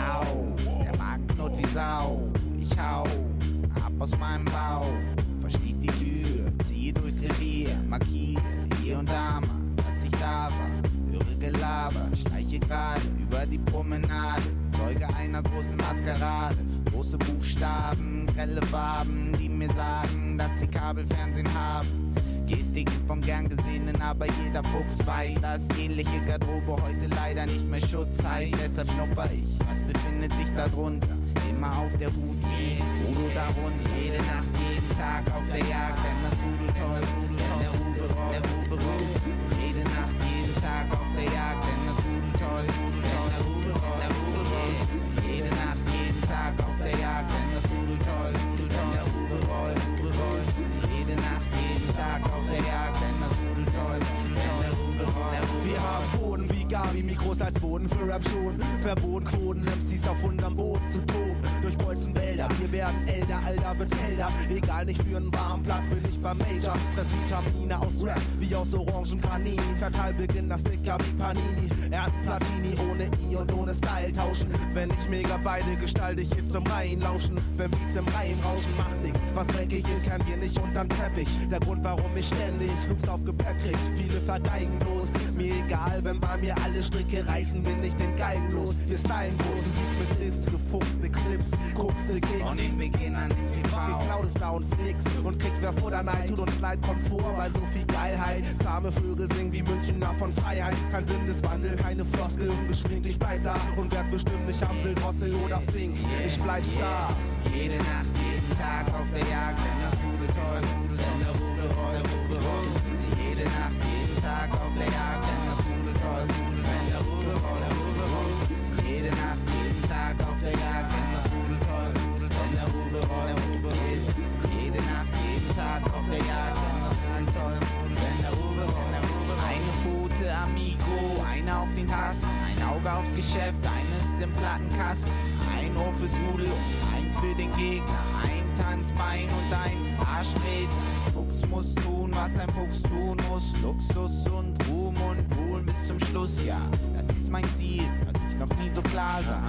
Au, der Magen knurrt wie Sau. Ich hau ab aus meinem Bauch. Verschließ die Tür, ziehe durchs Revier, markiere hier und da mal, dass ich da war. Höre Gelaber, schleiche gerade über die Promenade, Zeuge einer großen Maskerade. Große Buchstaben, grelle Farben, die mir sagen, dass sie Kabelfernsehen haben. Gestiken vom gern Gesehenen, aber jeder Fuchs weiß, dass ähnliche Garderobe heute leider nicht mehr Schutz heißt. Deshalb schnupper ich, was befindet sich da drunter? Immer auf der Hut wie Udo darunter. Jede Nacht, jeden Tag auf der Jagd, denn das Rudeltoll, Rudeltoll, der Rudelroll, der Rudelroll. Jede Nacht, jeden Tag auf der Jagd, denn das Rudeltoll, Rudeltoll, der Rudelroll, der Rudelroll. Jede Nacht, jeden Tag auf der Jagd, denn das Rudeltoll, Rudeltoll, der Rudelroll, Rudelroll. Jede Nacht, jeden Tag auf der Jagd, denn das Rudeltoll, Rudeltoll, der Rudelroll, der Rudelroll. Wir haben Pfoten wie Gabi, Mikros als Boden für Rap schon. Verboten Quoten, M Cs auf unserem Boden zu toben. Durch Kreuz und Wälder, wir werden älter, Alter wird's helder. Egal, nicht für einen warmen Platz, bin ich beim Major. Fress Vitamine aus Rap, wie aus Orangenkaninen. Verteil Beginn das Sticker wie Panini. Er hat Platini ohne I und ohne Style tauschen. Wenn ich mega beide gestalte ich jetzt zum Reihen lauschen. Wenn Beats im Reihen rauschen, macht nix. Was dreckig ist, kennen wir nicht unterm Teppich. Der Grund, warum ich ständig Loops auf Gepäck krieg. Viele vergeigen bloß. Mir egal, wenn bei mir alle Stricke reißen, bin ich den Geigen los. Wir stylen groß, mit List, gefuchste Clips, guckste Kicks. Und den Beginnern im T V. Geklaut ist bei uns nix und kriegt wer vor der Neid. Tut uns leid, kommt vor bei so viel Geilheit. Zahme Vögel singen wie Münchner von Freiheit. Kein Sinneswandel, keine Floskel, ungespringt. Ich bleib da und werd bestimmt nicht Amsel, Drossel oder Fink. Ich bleib Star. Jede Nacht, jeden Tag auf der Jagd, denn das Rudeltoll, Rudeltoll, der Rudelroll, der Rudelroll. Jede Nacht, jeden Tag auf der Jagd, denn das Rudeltoll, Rudeltoll, der Rudelroll, der Rudelroll. Jede Nacht, jeden Tag auf der Jagd, denn das Rudeltoll, Rudeltoll, der Rudelroll, der Rudelroll. Jede Nacht, jeden Tag auf der Jagd, denn das Rudeltoll, Rudeltoll, der Rudelroll, der Rudelroll. Eine Pfote, Amigo, eine auf den Tasten, ein Auge aufs Geschäft, eines im Plattenkasten. Ein Ohr fürs Rudel und eins für den Gegner. Ein Tanzbein und ein Arschtreter. Fuchs muss tun, was ein Fuchs tun muss. Luxus und Ruhm und Ruhen bis zum Schluss, ja. Das ist mein Ziel, was ich noch nie so klar sah.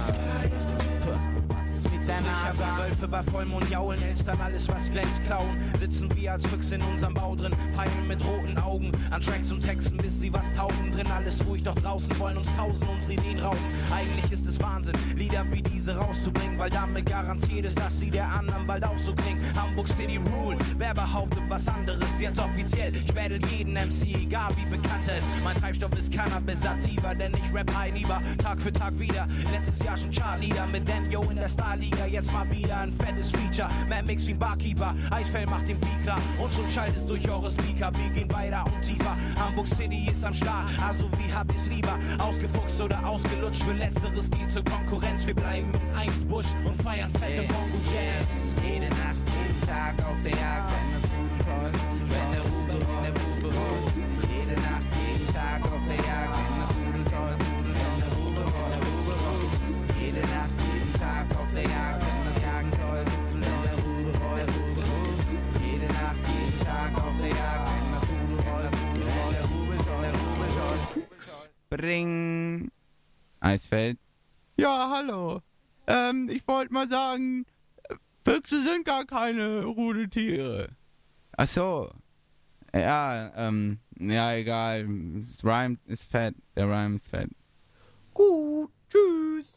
Was ist mit der Nase? Sicher wie Wölfe bei Vollmond jaulen, hältst dann alles, was glänzt, klauen. Sitzen wir als Füchse in unserem Bau drin, feilen mit roten Augen an Tracks und Texten, bis sie was taugen. Drin alles ruhig, doch draußen wollen uns tausend unsere Ideen rauben. Eigentlich ist es Wahnsinn, Lieder wie diese rauszubringen, weil damit garantiert ist, dass sie der anderen bald auch so klingen. Hamburg City Rule, wer behauptet was anderes, jetzt offiziell. Ich battle jeden M C, egal wie bekannt er ist. Mein Treibstoff ist Cannabis sativa, denn ich rap high lieber Tag für Tag wieder. Letztes Jahr schon Chartleader mit Daniel in der Starliga, jetzt mal wieder ein fettes Feature. Mad Mix wie ein Barkeeper, Eisfell macht den Beat klar und schon schallt es durch eure Speaker. Wir gehen weiter und tiefer, Hamburg City ist am Start, also wie hab ich's lieber? Ausgefuchst oder ausgelutscht, für Letzteres geht zur Konkurrenz. Wir bleiben in eins Busch und feiern fette Bongo Jams. Jede Nacht, jeden Tag auf der Jagd, wenn das Rudeltoll, wenn der Rubel rollt, der Rubel rollt. Jede Nacht, jeden Tag auf der Jagd, wenn das Rudeltoll, wenn der Rubel rollt, der Rubel rollt. Jede Nacht, jeden Tag auf der Jagd, wenn das Jagentoll, wenn der Rubel rollt, der Rubel rollt. Jede Nacht, jeden Tag auf der Jagd, wenn das Rubel rollt, der Rubel rollt, der Rubel rollt. Bring. Eisfeld. Ja, hallo. Ähm, ich wollte mal sagen, Füchse sind gar keine Rudeltiere. Ach so. Ja, ähm, ja, egal. Das Rhyme ist fett. Der Rhyme ist fett. Gut, tschüss.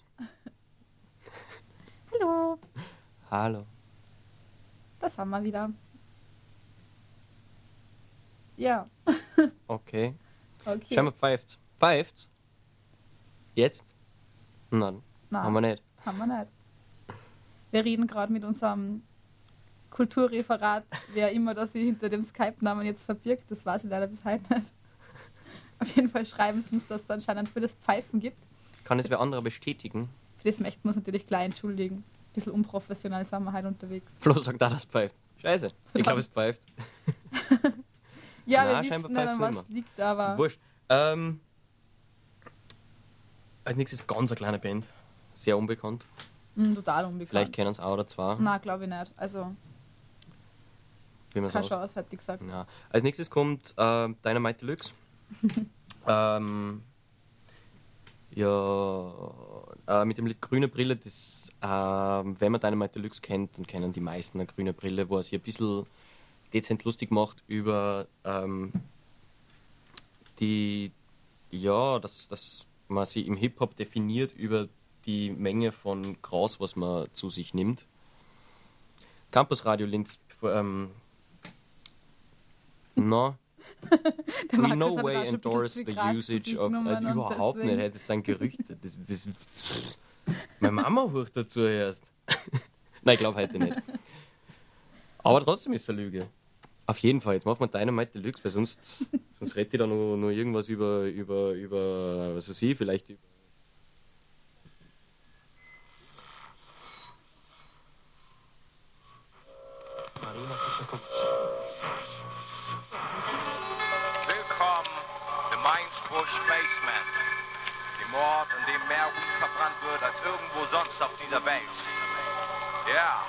Hallo. Hallo. Das haben wir wieder. Ja. Okay. Okay. Schau mal, pfeift's. Pfeift's? Jetzt? Nein. Nein. Haben wir nicht. Haben wir nicht. Wir reden gerade mit unserem Kulturreferat, wer immer das sich hinter dem Skype-Namen jetzt verbirgt, das weiß ich leider bis heute nicht. Auf jeden Fall schreiben sie uns, dass es anscheinend für das Pfeifen gibt. Kann es wer anderer bestätigen? Für das möchten wir uns natürlich gleich entschuldigen. Ein bisschen unprofessionell sind wir heute unterwegs. Flo sagt da, das pfeift. Scheiße, ich glaube, es pfeift. Ja, Na, wir wissen nicht, an was es liegt, aber... Wurscht. Ähm, als nächstes ganz eine kleine Band. Sehr unbekannt. Mm, total unbekannt. Vielleicht kennen es auch oder zwei. Nein, glaube ich nicht. Also, keine Chance, hätte ich gesagt. Ja. Als nächstes kommt äh, Dynamite Deluxe. ähm, ja, äh, mit dem Lied Grüne Brille, das, äh, wenn man Dynamite Deluxe kennt, dann kennen die meisten eine grüne Brille, wo er sich ein bisschen dezent lustig macht über ähm, die, ja, dass, dass man sie im Hip-Hop definiert über die Menge von Gras, was man zu sich nimmt. Campus Radio Linz, ähm, no, we no way endorse the usage of, äh, überhaupt nicht, hey, das sind Gerüchte, das, das, meine Mama hört dazu erst. Nein, ich glaube heute nicht. Aber trotzdem ist es eine Lüge. Auf jeden Fall, jetzt machen wir Dynamite Deluxe, weil sonst, sonst rede ich da noch, noch irgendwas über, über, über, was weiß ich, vielleicht über... Willkommen im Mainz-Busch Basement, dem Ort, an dem mehr Weed verbrannt wird als irgendwo sonst auf dieser Welt. Ja,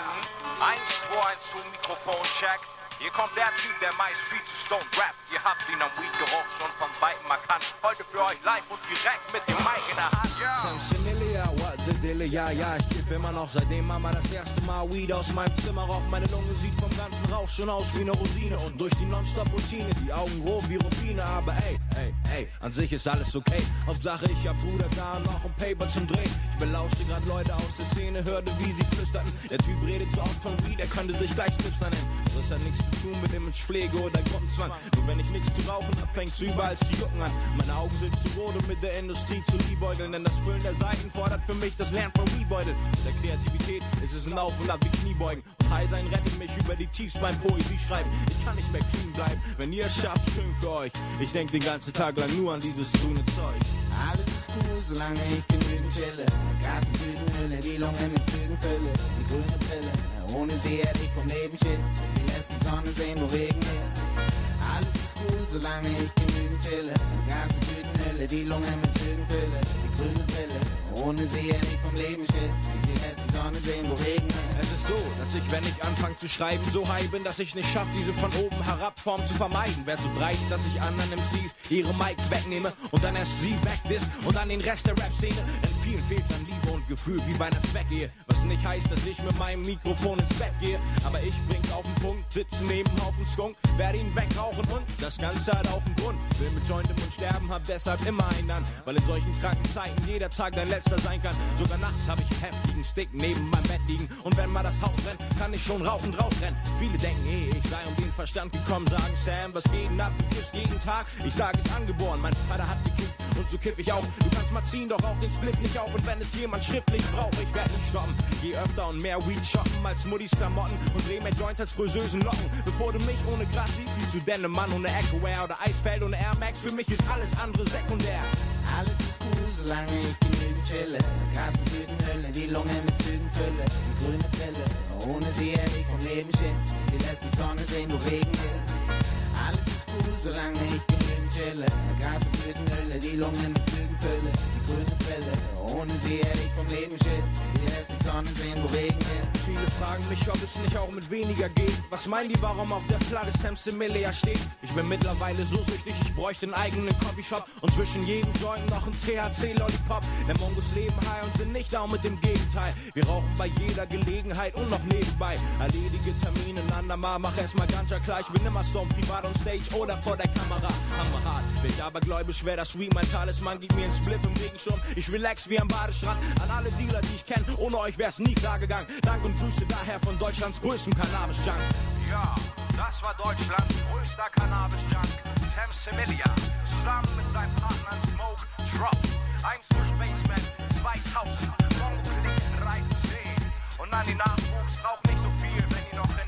eins, zwei, eins zum Mikrofon-Check. Hier kommt der Typ, der meist viel zu stoned rappt. Ihr habt ihn am Weed-Geruch schon von Weitem erkannt. Heute für euch live und direkt mit dem Mic in der Hand. Yeah. Sam Similia, what the Dille, ja, ja, ich kiff immer noch, seitdem Mama das erste Mal Weed aus meinem Zimmer raucht. Meine Lunge sieht vom ganzen Rauch schon aus wie eine Rosine. Und durch die Nonstop-Routine, die Augen grob wie Rubine. Aber ey, ey, ey, an sich ist alles okay. Hauptsache ich hab Bruder da und noch ein Paper zum Drehen. Ich belauschte grad Leute aus der Szene, hörte wie sie flüsterten. Der Typ redet so oft von Weed, er könnte sich gleich Spitzer nennen. Das hat nichts zu tun mit Imagepflege oder Gruppenzwang. Nur wenn ich nichts zu rauchen hab, fängt's überall zu jucken an. Meine Augen sind zu rot, um mit der Industrie zu liebäugeln. Denn das Füllen der Seiten fordert für mich das Lernen von Weedbeutel. Mit der Kreativität ist es ein Auf und Ab wie Kniebeugen. Und High sein rettet mich über die Tiefs beim Poesie schreiben. Ich kann nicht mehr clean bleiben, wenn ihr es schafft, schön für euch. Ich denk den ganzen Tag lang nur an dieses grüne Zeug. Alles ist cool, solange ich genügend chille. Gas und Tütenhülle, die Lunge mit Zügen fülle. Die grüne Brille, ohne sie hätte ich vom Leben Schiss. Sie lässt die Sonne sehen, wo Regen ist. Alles ist cool, solange ich genügend chille. Gas und Tütenhülle, die Lunge mit Zügen fülle. Die grüne Brille, ohne sie hätte ich vom Leben Schiss. Sie lässt die Sonne sehen, wo Regen ist. Es ist so, dass ich, wenn ich anfange zu schreiben, so high bin, dass ich nicht schaffe, diese von oben herab Form zu vermeiden. Wär so breit, dass ich anderen M Cs ihre Mics wegnehme und dann erst sie wegdiss und dann den Rest der Rap-Szene. Denn vielen fehlt's an Liebe und Gefühl wie bei einer Zweckehe. Was nicht heißt, dass ich mit meinem Mikrofon ins Bett gehe. Aber ich bring's auf den Punkt, sitze neben einem Haufen Skunk, werde ihn wegrauchen und das Ganze hat auch einen Grund. Will mit Joint im Mund sterben, hab deshalb immer einen an. Weil in solchen kranken Zeiten jeder Tag dein letzter sein kann. Sogar nachts hab ich einen heftigen Stick neben meinem Bett liegen. Und wenn mal das Haus brennt, kann ich schon rauchend rausrennen. Viele denken, eh, ich sei um den Verstand gekommen, sagen Sam, was geht denn ab, du kiffst jeden Tag? Ich sag, ist angeboren, mein Vater hat gekifft und so kiff ich auch. Du kannst mal ziehen, doch auch den Spliff nicht auf. Und wenn es jemand schriftlich braucht, ich werd nicht stoppen. Geh öfter und mehr Weed shoppen als Muddis Klamotten und dreh mehr Joints als frösösen Locken. Bevor du mich ohne Gras siehst, siehst du denn ne Mann ohne Ecoware oder Eisfeld ohne Air Max. Für mich ist alles andere sekundär. Alles ist cool, solange ich genügend chille. Gas und Tütenhülle, die Lunge mit Zügen fülle. Die grüne Brille, ohne sie hätte ich vom Leben Schiss. Sie lässt die Sonne sehen, wo Regen ist. Alles ist cool, solange ich genügend chille. Gas und Tütenhülle, die Lunge mit Zügen fülle. Die grüne Brille, ohne sie hätte ich vom Leben Schiss. Sie lässt die Sonne sehen, wo Regen ist. Viele fragen mich, ob es nicht auch mit weniger geht. Was meinen die, warum auf der Platte Sam Similia steht? Ich bin mittlerweile so süchtig, ich bräuchte einen eigenen Copyshop und zwischen jedem Joint noch ein T H C-Lollipop. Denn Mongos leben high und sind nicht down mit dem Gegenteil. Wir rauchen bei jeder Gelegenheit und noch nebenbei. Erledige Termine ein andermal, mach erstmal Ganja klar. Ich bin immer stone, privat on stage oder vor der Kamera. Hammerhart, bin ich aber gläubig, schwer das Weed, mein Talisman gibt mir einen Spliff im Regenschirm. Ich relax wie am Badestrand. An alle Dealer, die ich kenne, ohne euch wär's nie klar gegangen. Dank und Grüße daher von Deutschlands größtem Cannabis-Junk. Ja, das war Deutschlands größter Cannabis-Junk, Sam Similia, zusammen mit seinem Partner Smoke Drop. Eins für Spaceman, zweitausend, Mongo Klick, drei zehn. Und an die Nachwuchs, raucht nicht so viel, wenn ihr noch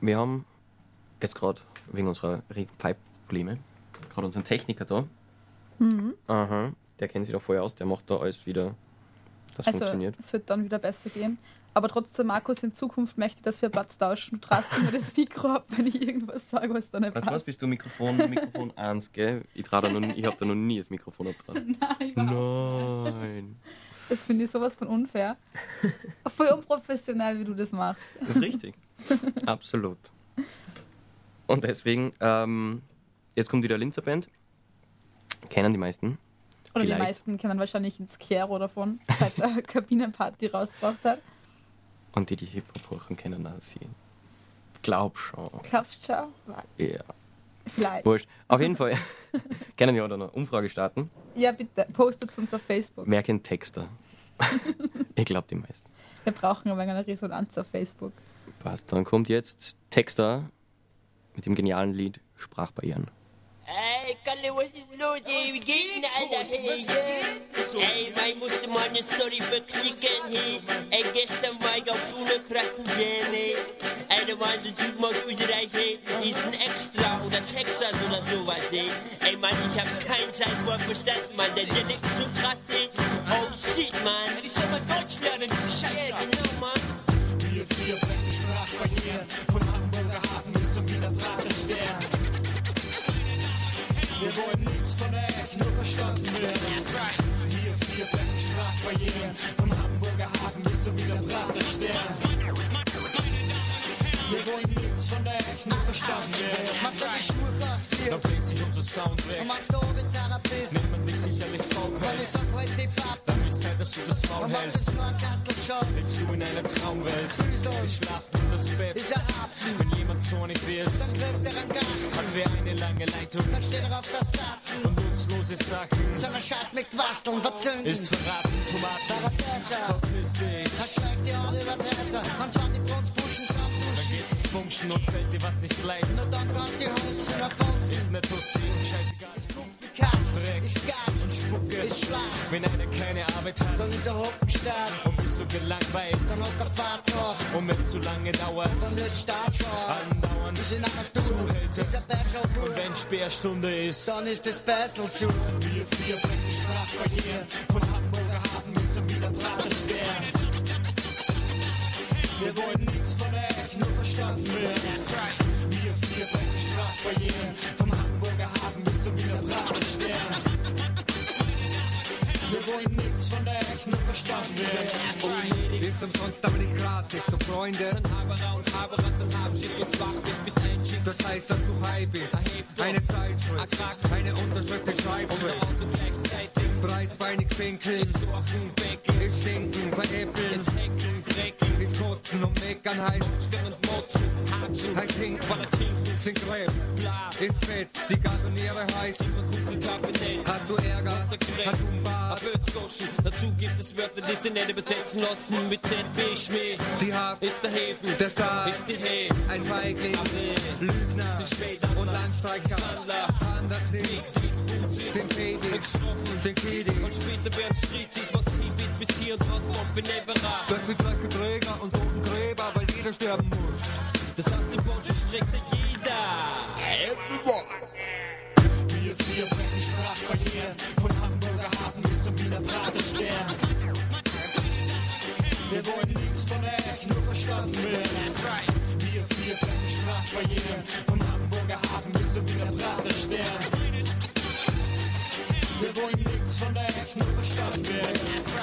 wir haben jetzt gerade wegen unserer riesen Pipe-Probleme gerade unseren Techniker da. Mhm. Aha, der kennt sich da voll aus, der macht da alles wieder, das also, funktioniert. Es wird dann wieder besser gehen. Aber trotzdem, Markus, in Zukunft möchte ich, dass wir Platz tauschen. Du traust mir das Mikro ab, wenn ich irgendwas sage, was da nicht Warte, passt. was bist du? Mikrofon, Mikrofon eins, gell? Ich, trau da noch, ich hab da noch nie das Mikrofon abgetragen. Nein, überhaupt Nein. Das finde ich sowas von unfair. Voll unprofessionell, wie du das machst. Das ist richtig. Absolut. Und deswegen, ähm, jetzt kommt wieder eine Linzer Band. Kennen die meisten. Oder Vielleicht. die meisten kennen wahrscheinlich ins Chiero davon, seit der Kabinenparty rausgebracht hat. Und die, die Hip-Hop-Hochen kennen auch sie. Glaub schon. Glaubst du schon? Ja. Vielleicht. Wurscht. Auf jeden Fall können wir auch eine Umfrage starten. Ja, bitte, postet uns auf Facebook. Wer kennt Texter? Ich glaube die meisten. Wir brauchen aber eine Resonanz auf Facebook. Passt. Dann kommt jetzt Texter mit dem genialen Lied Sprachbarrieren. Ey, Kalle, was ist los, ey? Wie geht denn, Alter? Hey, yeah. Ey, mein musste mal eine Story verklicken, hey. Ey, gestern war ich auf so einer krassen Jam, ey. Ey, da waren so Typen aus Österreich, hey. Die ist ein Extra oder Texas oder sowas, ey. Ey, Mann, ich hab kein Scheißwort verstanden, Mann. Der Dialekt ist so krass, ey. Oh, shit, Mann. Ich soll mal Deutsch lernen, diese Scheiße. Ja, genau, Mann. Wir vier brechen Sprachbarrieren. Von Hamburger Hafen bis zum Wiener Praterstern. Wir wollen nichts von echt, nur verstanden werden. Wir vier brechen Sprachbarrieren. Vom Hamburger Hafen bis zum Wiener Praterstern. Wir wollen nichts von echt, nur verstanden werden. Machst du die Schuhe fast hier? Dann bläst sich unser Sound weg. Und machst du oben Zahnabbiss? Nimmt man dich sicherlich Weil ich V-Pelz. sag heute die Papp. Dann wird's Zeit, dass du das Maul Und macht hältst. es nur ein Kastelschopf. Lebst du in einer Traumwelt? Wir schlafen in das Bett. Ist er ab? Wenn jemand zornig wird, Dann kriegt er einen Gach. hat wer eine lange Leitung. Dann steht er auf der Sachen. Und nutzlose Sachen. So eine Scheiß mit Quasteln verzünden. Ist verraten, Tomaten. War er besser? Verpiss dich. Er schlägt die Haare über Tresser. Und schaut die Brunstbuschen Dann zusammen. geht's ins Function und fällt dir was nicht leicht. Nur dann kommt die Hunzen auf uns. Ist nicht Tussi und scheißegal. Ich kann, Dreck ich kann, und Spucke. ich schwarz. Wenn einer keine Arbeit hat, Dann ist er hochgestarrt. und bist du gelangweilt. Dann hat der Fahrzeug. Und wenn zu lange dauert, Dann wird Startschau. andauernd Ist in einer Tour. zuhält Ist er Bachelor. Und wenn Sperrstunde ist, Dann ist das Bessel zu. wir vier brechen Sprachbarrieren. Von Hamburger Hafen bis zum Wiener Praterstern. Wir wollen nichts von echt, nur verstanden werden. Wir vier brechen Sprachbarrieren. Vom Hamburger Hafen bis zum Wiener Praterstern. Wir wollen nichts von echt, nur verstanden werden. Ist umsonst, aber nicht gratis, so Freunde. Sind Haberer und Haberer sind haben Schiff und wach bist, bist ein Schiff. Das heißt, dass du high bist. Eine Zeitschrift, eine Unterschrift, die Schreibschrift. Auto gleichzeitig. Breitbeinig pinkeln, Surfen, Becken, ist stinken, veräppeln, ist Hecken, Brecken, ist kotzen und meckern heißt, Stimmen und Motzen, Hatschen, heißt hinken, Palatschinken, sind Krebs, bla, ist fett, die Gasoniere heißt, Simon Kugelkapitän, hast du Ärger, der Gerät, hast du einen Bart, Abötzgoschen, dazu gibt es Wörter, die sie nicht übersetzen lassen, mit Z B Schmäh, die Haft, ist der Häfen, der Staat, ist die He, ein Feigling, Armee, Lügner sind spät und Landstreicher, Sandler, Handersinn, Pixies, Bootsies, sind Fedis, sind und Kiddies, später werden Strizis, was hier bist, bis hier und raus kommt für Neverer. das sind Drecke Träger und Totengräber, weil jeder sterben muss. Das heißt, den Bonschen streckt jeder. Wir vier brechen Sprachbarrieren. Von Hamburger Hafen bis zum Wiener Praterstern. Wir wollen nichts von echt, nur verstanden werden. Wir vier brechen Sprachbarrieren. Von Hamburger Hafen bis zum Wiener Praterstern. Wir wollen nichts von echt, nur verstanden werden.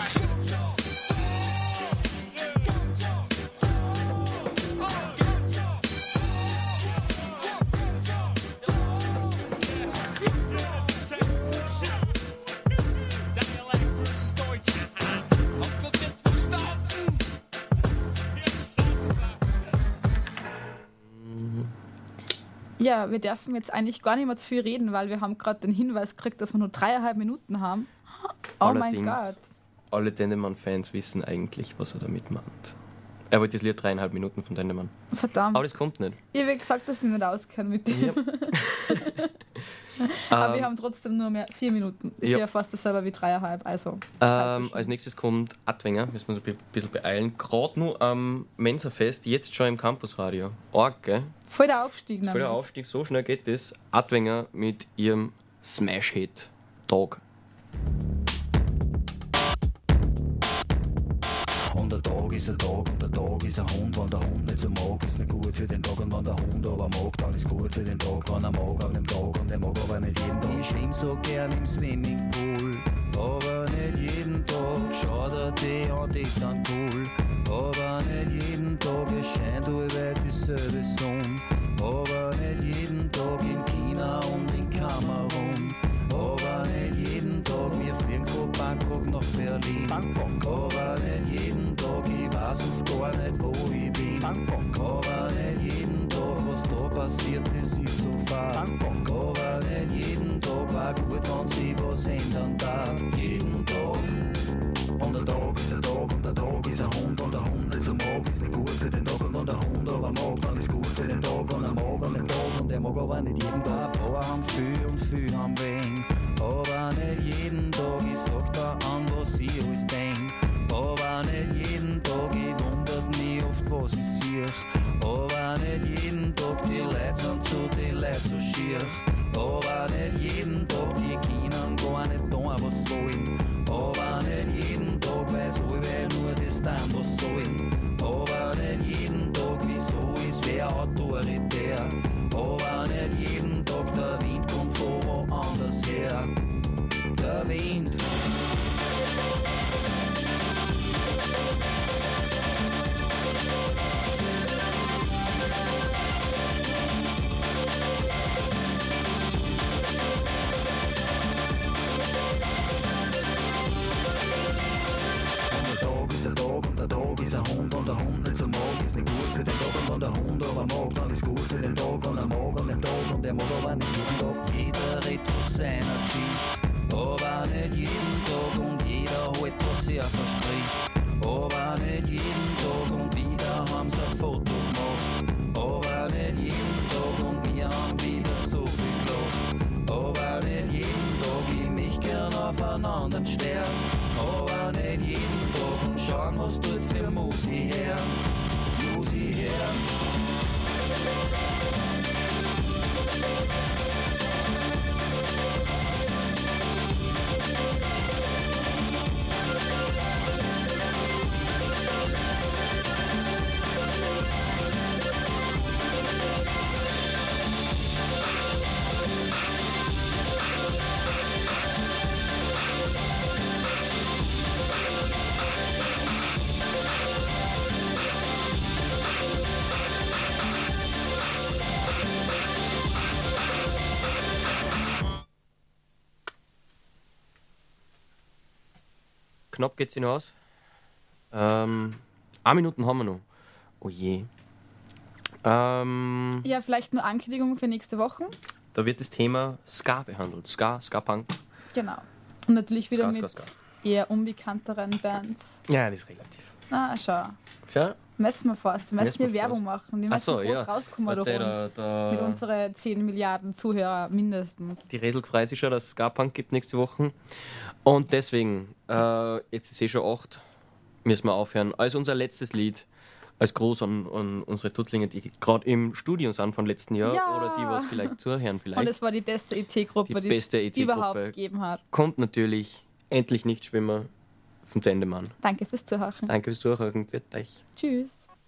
Ja, wir dürfen jetzt eigentlich gar nicht mehr zu viel reden, weil wir haben gerade den Hinweis gekriegt, dass wir nur dreieinhalb Minuten haben. Oh mein Gott. Alle Dendemann-Fans wissen eigentlich, was er damit meint. Er wollte das Lied dreieinhalb Minuten von Dendemann. Verdammt. Aber das kommt nicht. Ich habe gesagt, dass ich nicht auskenne mit dem. Ja. Aber Ähm, wir haben trotzdem nur mehr vier Minuten. Ist ja. ja fast dasselbe wie dreieinhalb. Also. Ähm, als nächstes kommt Adwenger, müssen wir uns ein bisschen beeilen. Gerade nur am Mensa-Fest, jetzt schon im Campusradio. Arg, gell? Voll der Aufstieg, Voll der Aufstieg, so schnell geht das. Adwenger mit ihrem Smash-Hit Dog. Und der Tag ist ein Tag und der Tag ist ein Hund. Wenn der Hund nicht so mag, ist nicht gut für den Tag. Und wenn der Hund aber mag, dann ist gut für den Tag. Wenn er mag an dem Tag und er mag aber nicht jeden Tag. Ich schwimm so gern im Swimmingpool, aber nicht jeden Tag. Schau dir die an, die sind cool, aber nicht jeden Tag. Es scheint allweit dieselbe Sonne, aber nicht jeden Tag in China und in Kamerun. Aber nicht jeden Tag, wir fliegen von Bangkok nach Berlin. Bangkok. Aber nicht jeden Tag, ich weiß oft gar nicht, wo ich bin. Bangkok. Aber nicht jeden Tag, was da passiert, das ist so fad. Bangkok. Aber nicht jeden Tag war gut, wenn sie was ändern darf. Jeden Tag. Und der Tag ist ein Tag und der Tag ist ein Hund. Und der Hund nicht so mag, ist nicht gut für den Tag. Und wenn der Hund aber mag, dann ist gut für den Tag. Und er mag an dem Tag und er mag aber nicht jeden Tag. Ein paar haben viel und viel haben wenig. Aber nicht jeden Tag, ich sag da an, was ich alles denk. Aber nicht jeden Tag, ich wundert mich oft, was ich sehe. Aber nicht jeden Tag, die Leute sind zu die Leute so schier. Aber nicht jeden Tag, die können gar nicht tun, was wollen. Aber nicht jeden Tag, weiß allweil nur das dann, was sollen. Aber nicht jeden Tag, wieso ist wer autoritär. Aber nicht jeden Tag, der Wind kommt von woanders her. Der Wind. Ist ein Hund und der Hund nicht so mag, ist nicht gut für den Tag. Und wenn der Hund aber mag, dann ist gut für den Tag. Und er mag an dem Tag und er mag aber nicht jeden Tag. Jeder redet von seiner Geschichte, aber nicht jeden Tag. Und jeder hält, was er verspricht, aber nicht jeden Tag. Und wieder haben sie ein Foto gemacht, aber nicht jeden Tag. Und wir haben wieder so viel gelacht, aber nicht jeden Tag. Ich mich gern auf einen anderen Stern, aber nicht jeden Tag. Und schauen, was tut für Musik her, Musik her. Knapp geht's hinaus. Ähm, eine Minuten haben wir noch. Oh je. Ähm, Ja, vielleicht nur Ankündigung für nächste Woche. da wird das Thema Ska behandelt. Ska, Ska-Punk. Genau. Und natürlich wieder Ska, mit Ska, Ska. eher unbekannteren Bands. Ja, das ist relativ. Ah, schau. Schau. Messen wir fast. Wir müssen Messen wir hier Werbung fast. machen. Die Ach müssen so, groß ja. rauskommen Weißt durch du, da- uns. da- Mit unseren zehn Milliarden Zuhörer mindestens. Die Resel freut sich schon, dass es Ska-Punk gibt nächste Woche. Und deswegen, äh, jetzt ist eh schon acht, müssen wir aufhören. Als unser letztes Lied, als Gruß an, an unsere Tuttlinge, die gerade im Studium sind von letzten Jahr Ja. oder die was vielleicht zuhören vielleicht. Und es war die beste E T-Gruppe, Die die, beste E es überhaupt T-Gruppe. gegeben hat. Kommt natürlich endlich nicht schwimmer vom Sendemann. Danke fürs Zuhören. Danke fürs Zuhören. Für euch. Tschüss.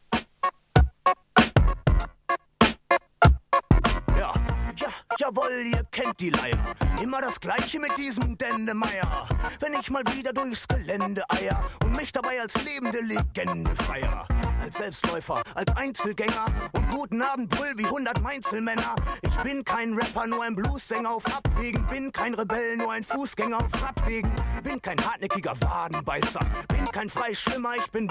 Ja, ja, jawohl, ihr kennt die Leier. Immer das Gleiche mit diesem Dendemeier. Wenn ich mal wieder durchs Gelände eier und mich dabei als lebende Legende feier. Als Selbstläufer, als Einzelgänger und guten Abend brüll wie hundert Mainzelmänner. Ich bin kein Rapper, nur ein Bluessänger auf Abwägen. Bin kein Rebell, nur ein Fußgänger auf Radwegen. Bin kein hartnäckiger Wadenbeißer, bin kein Freischwimmer, ich bin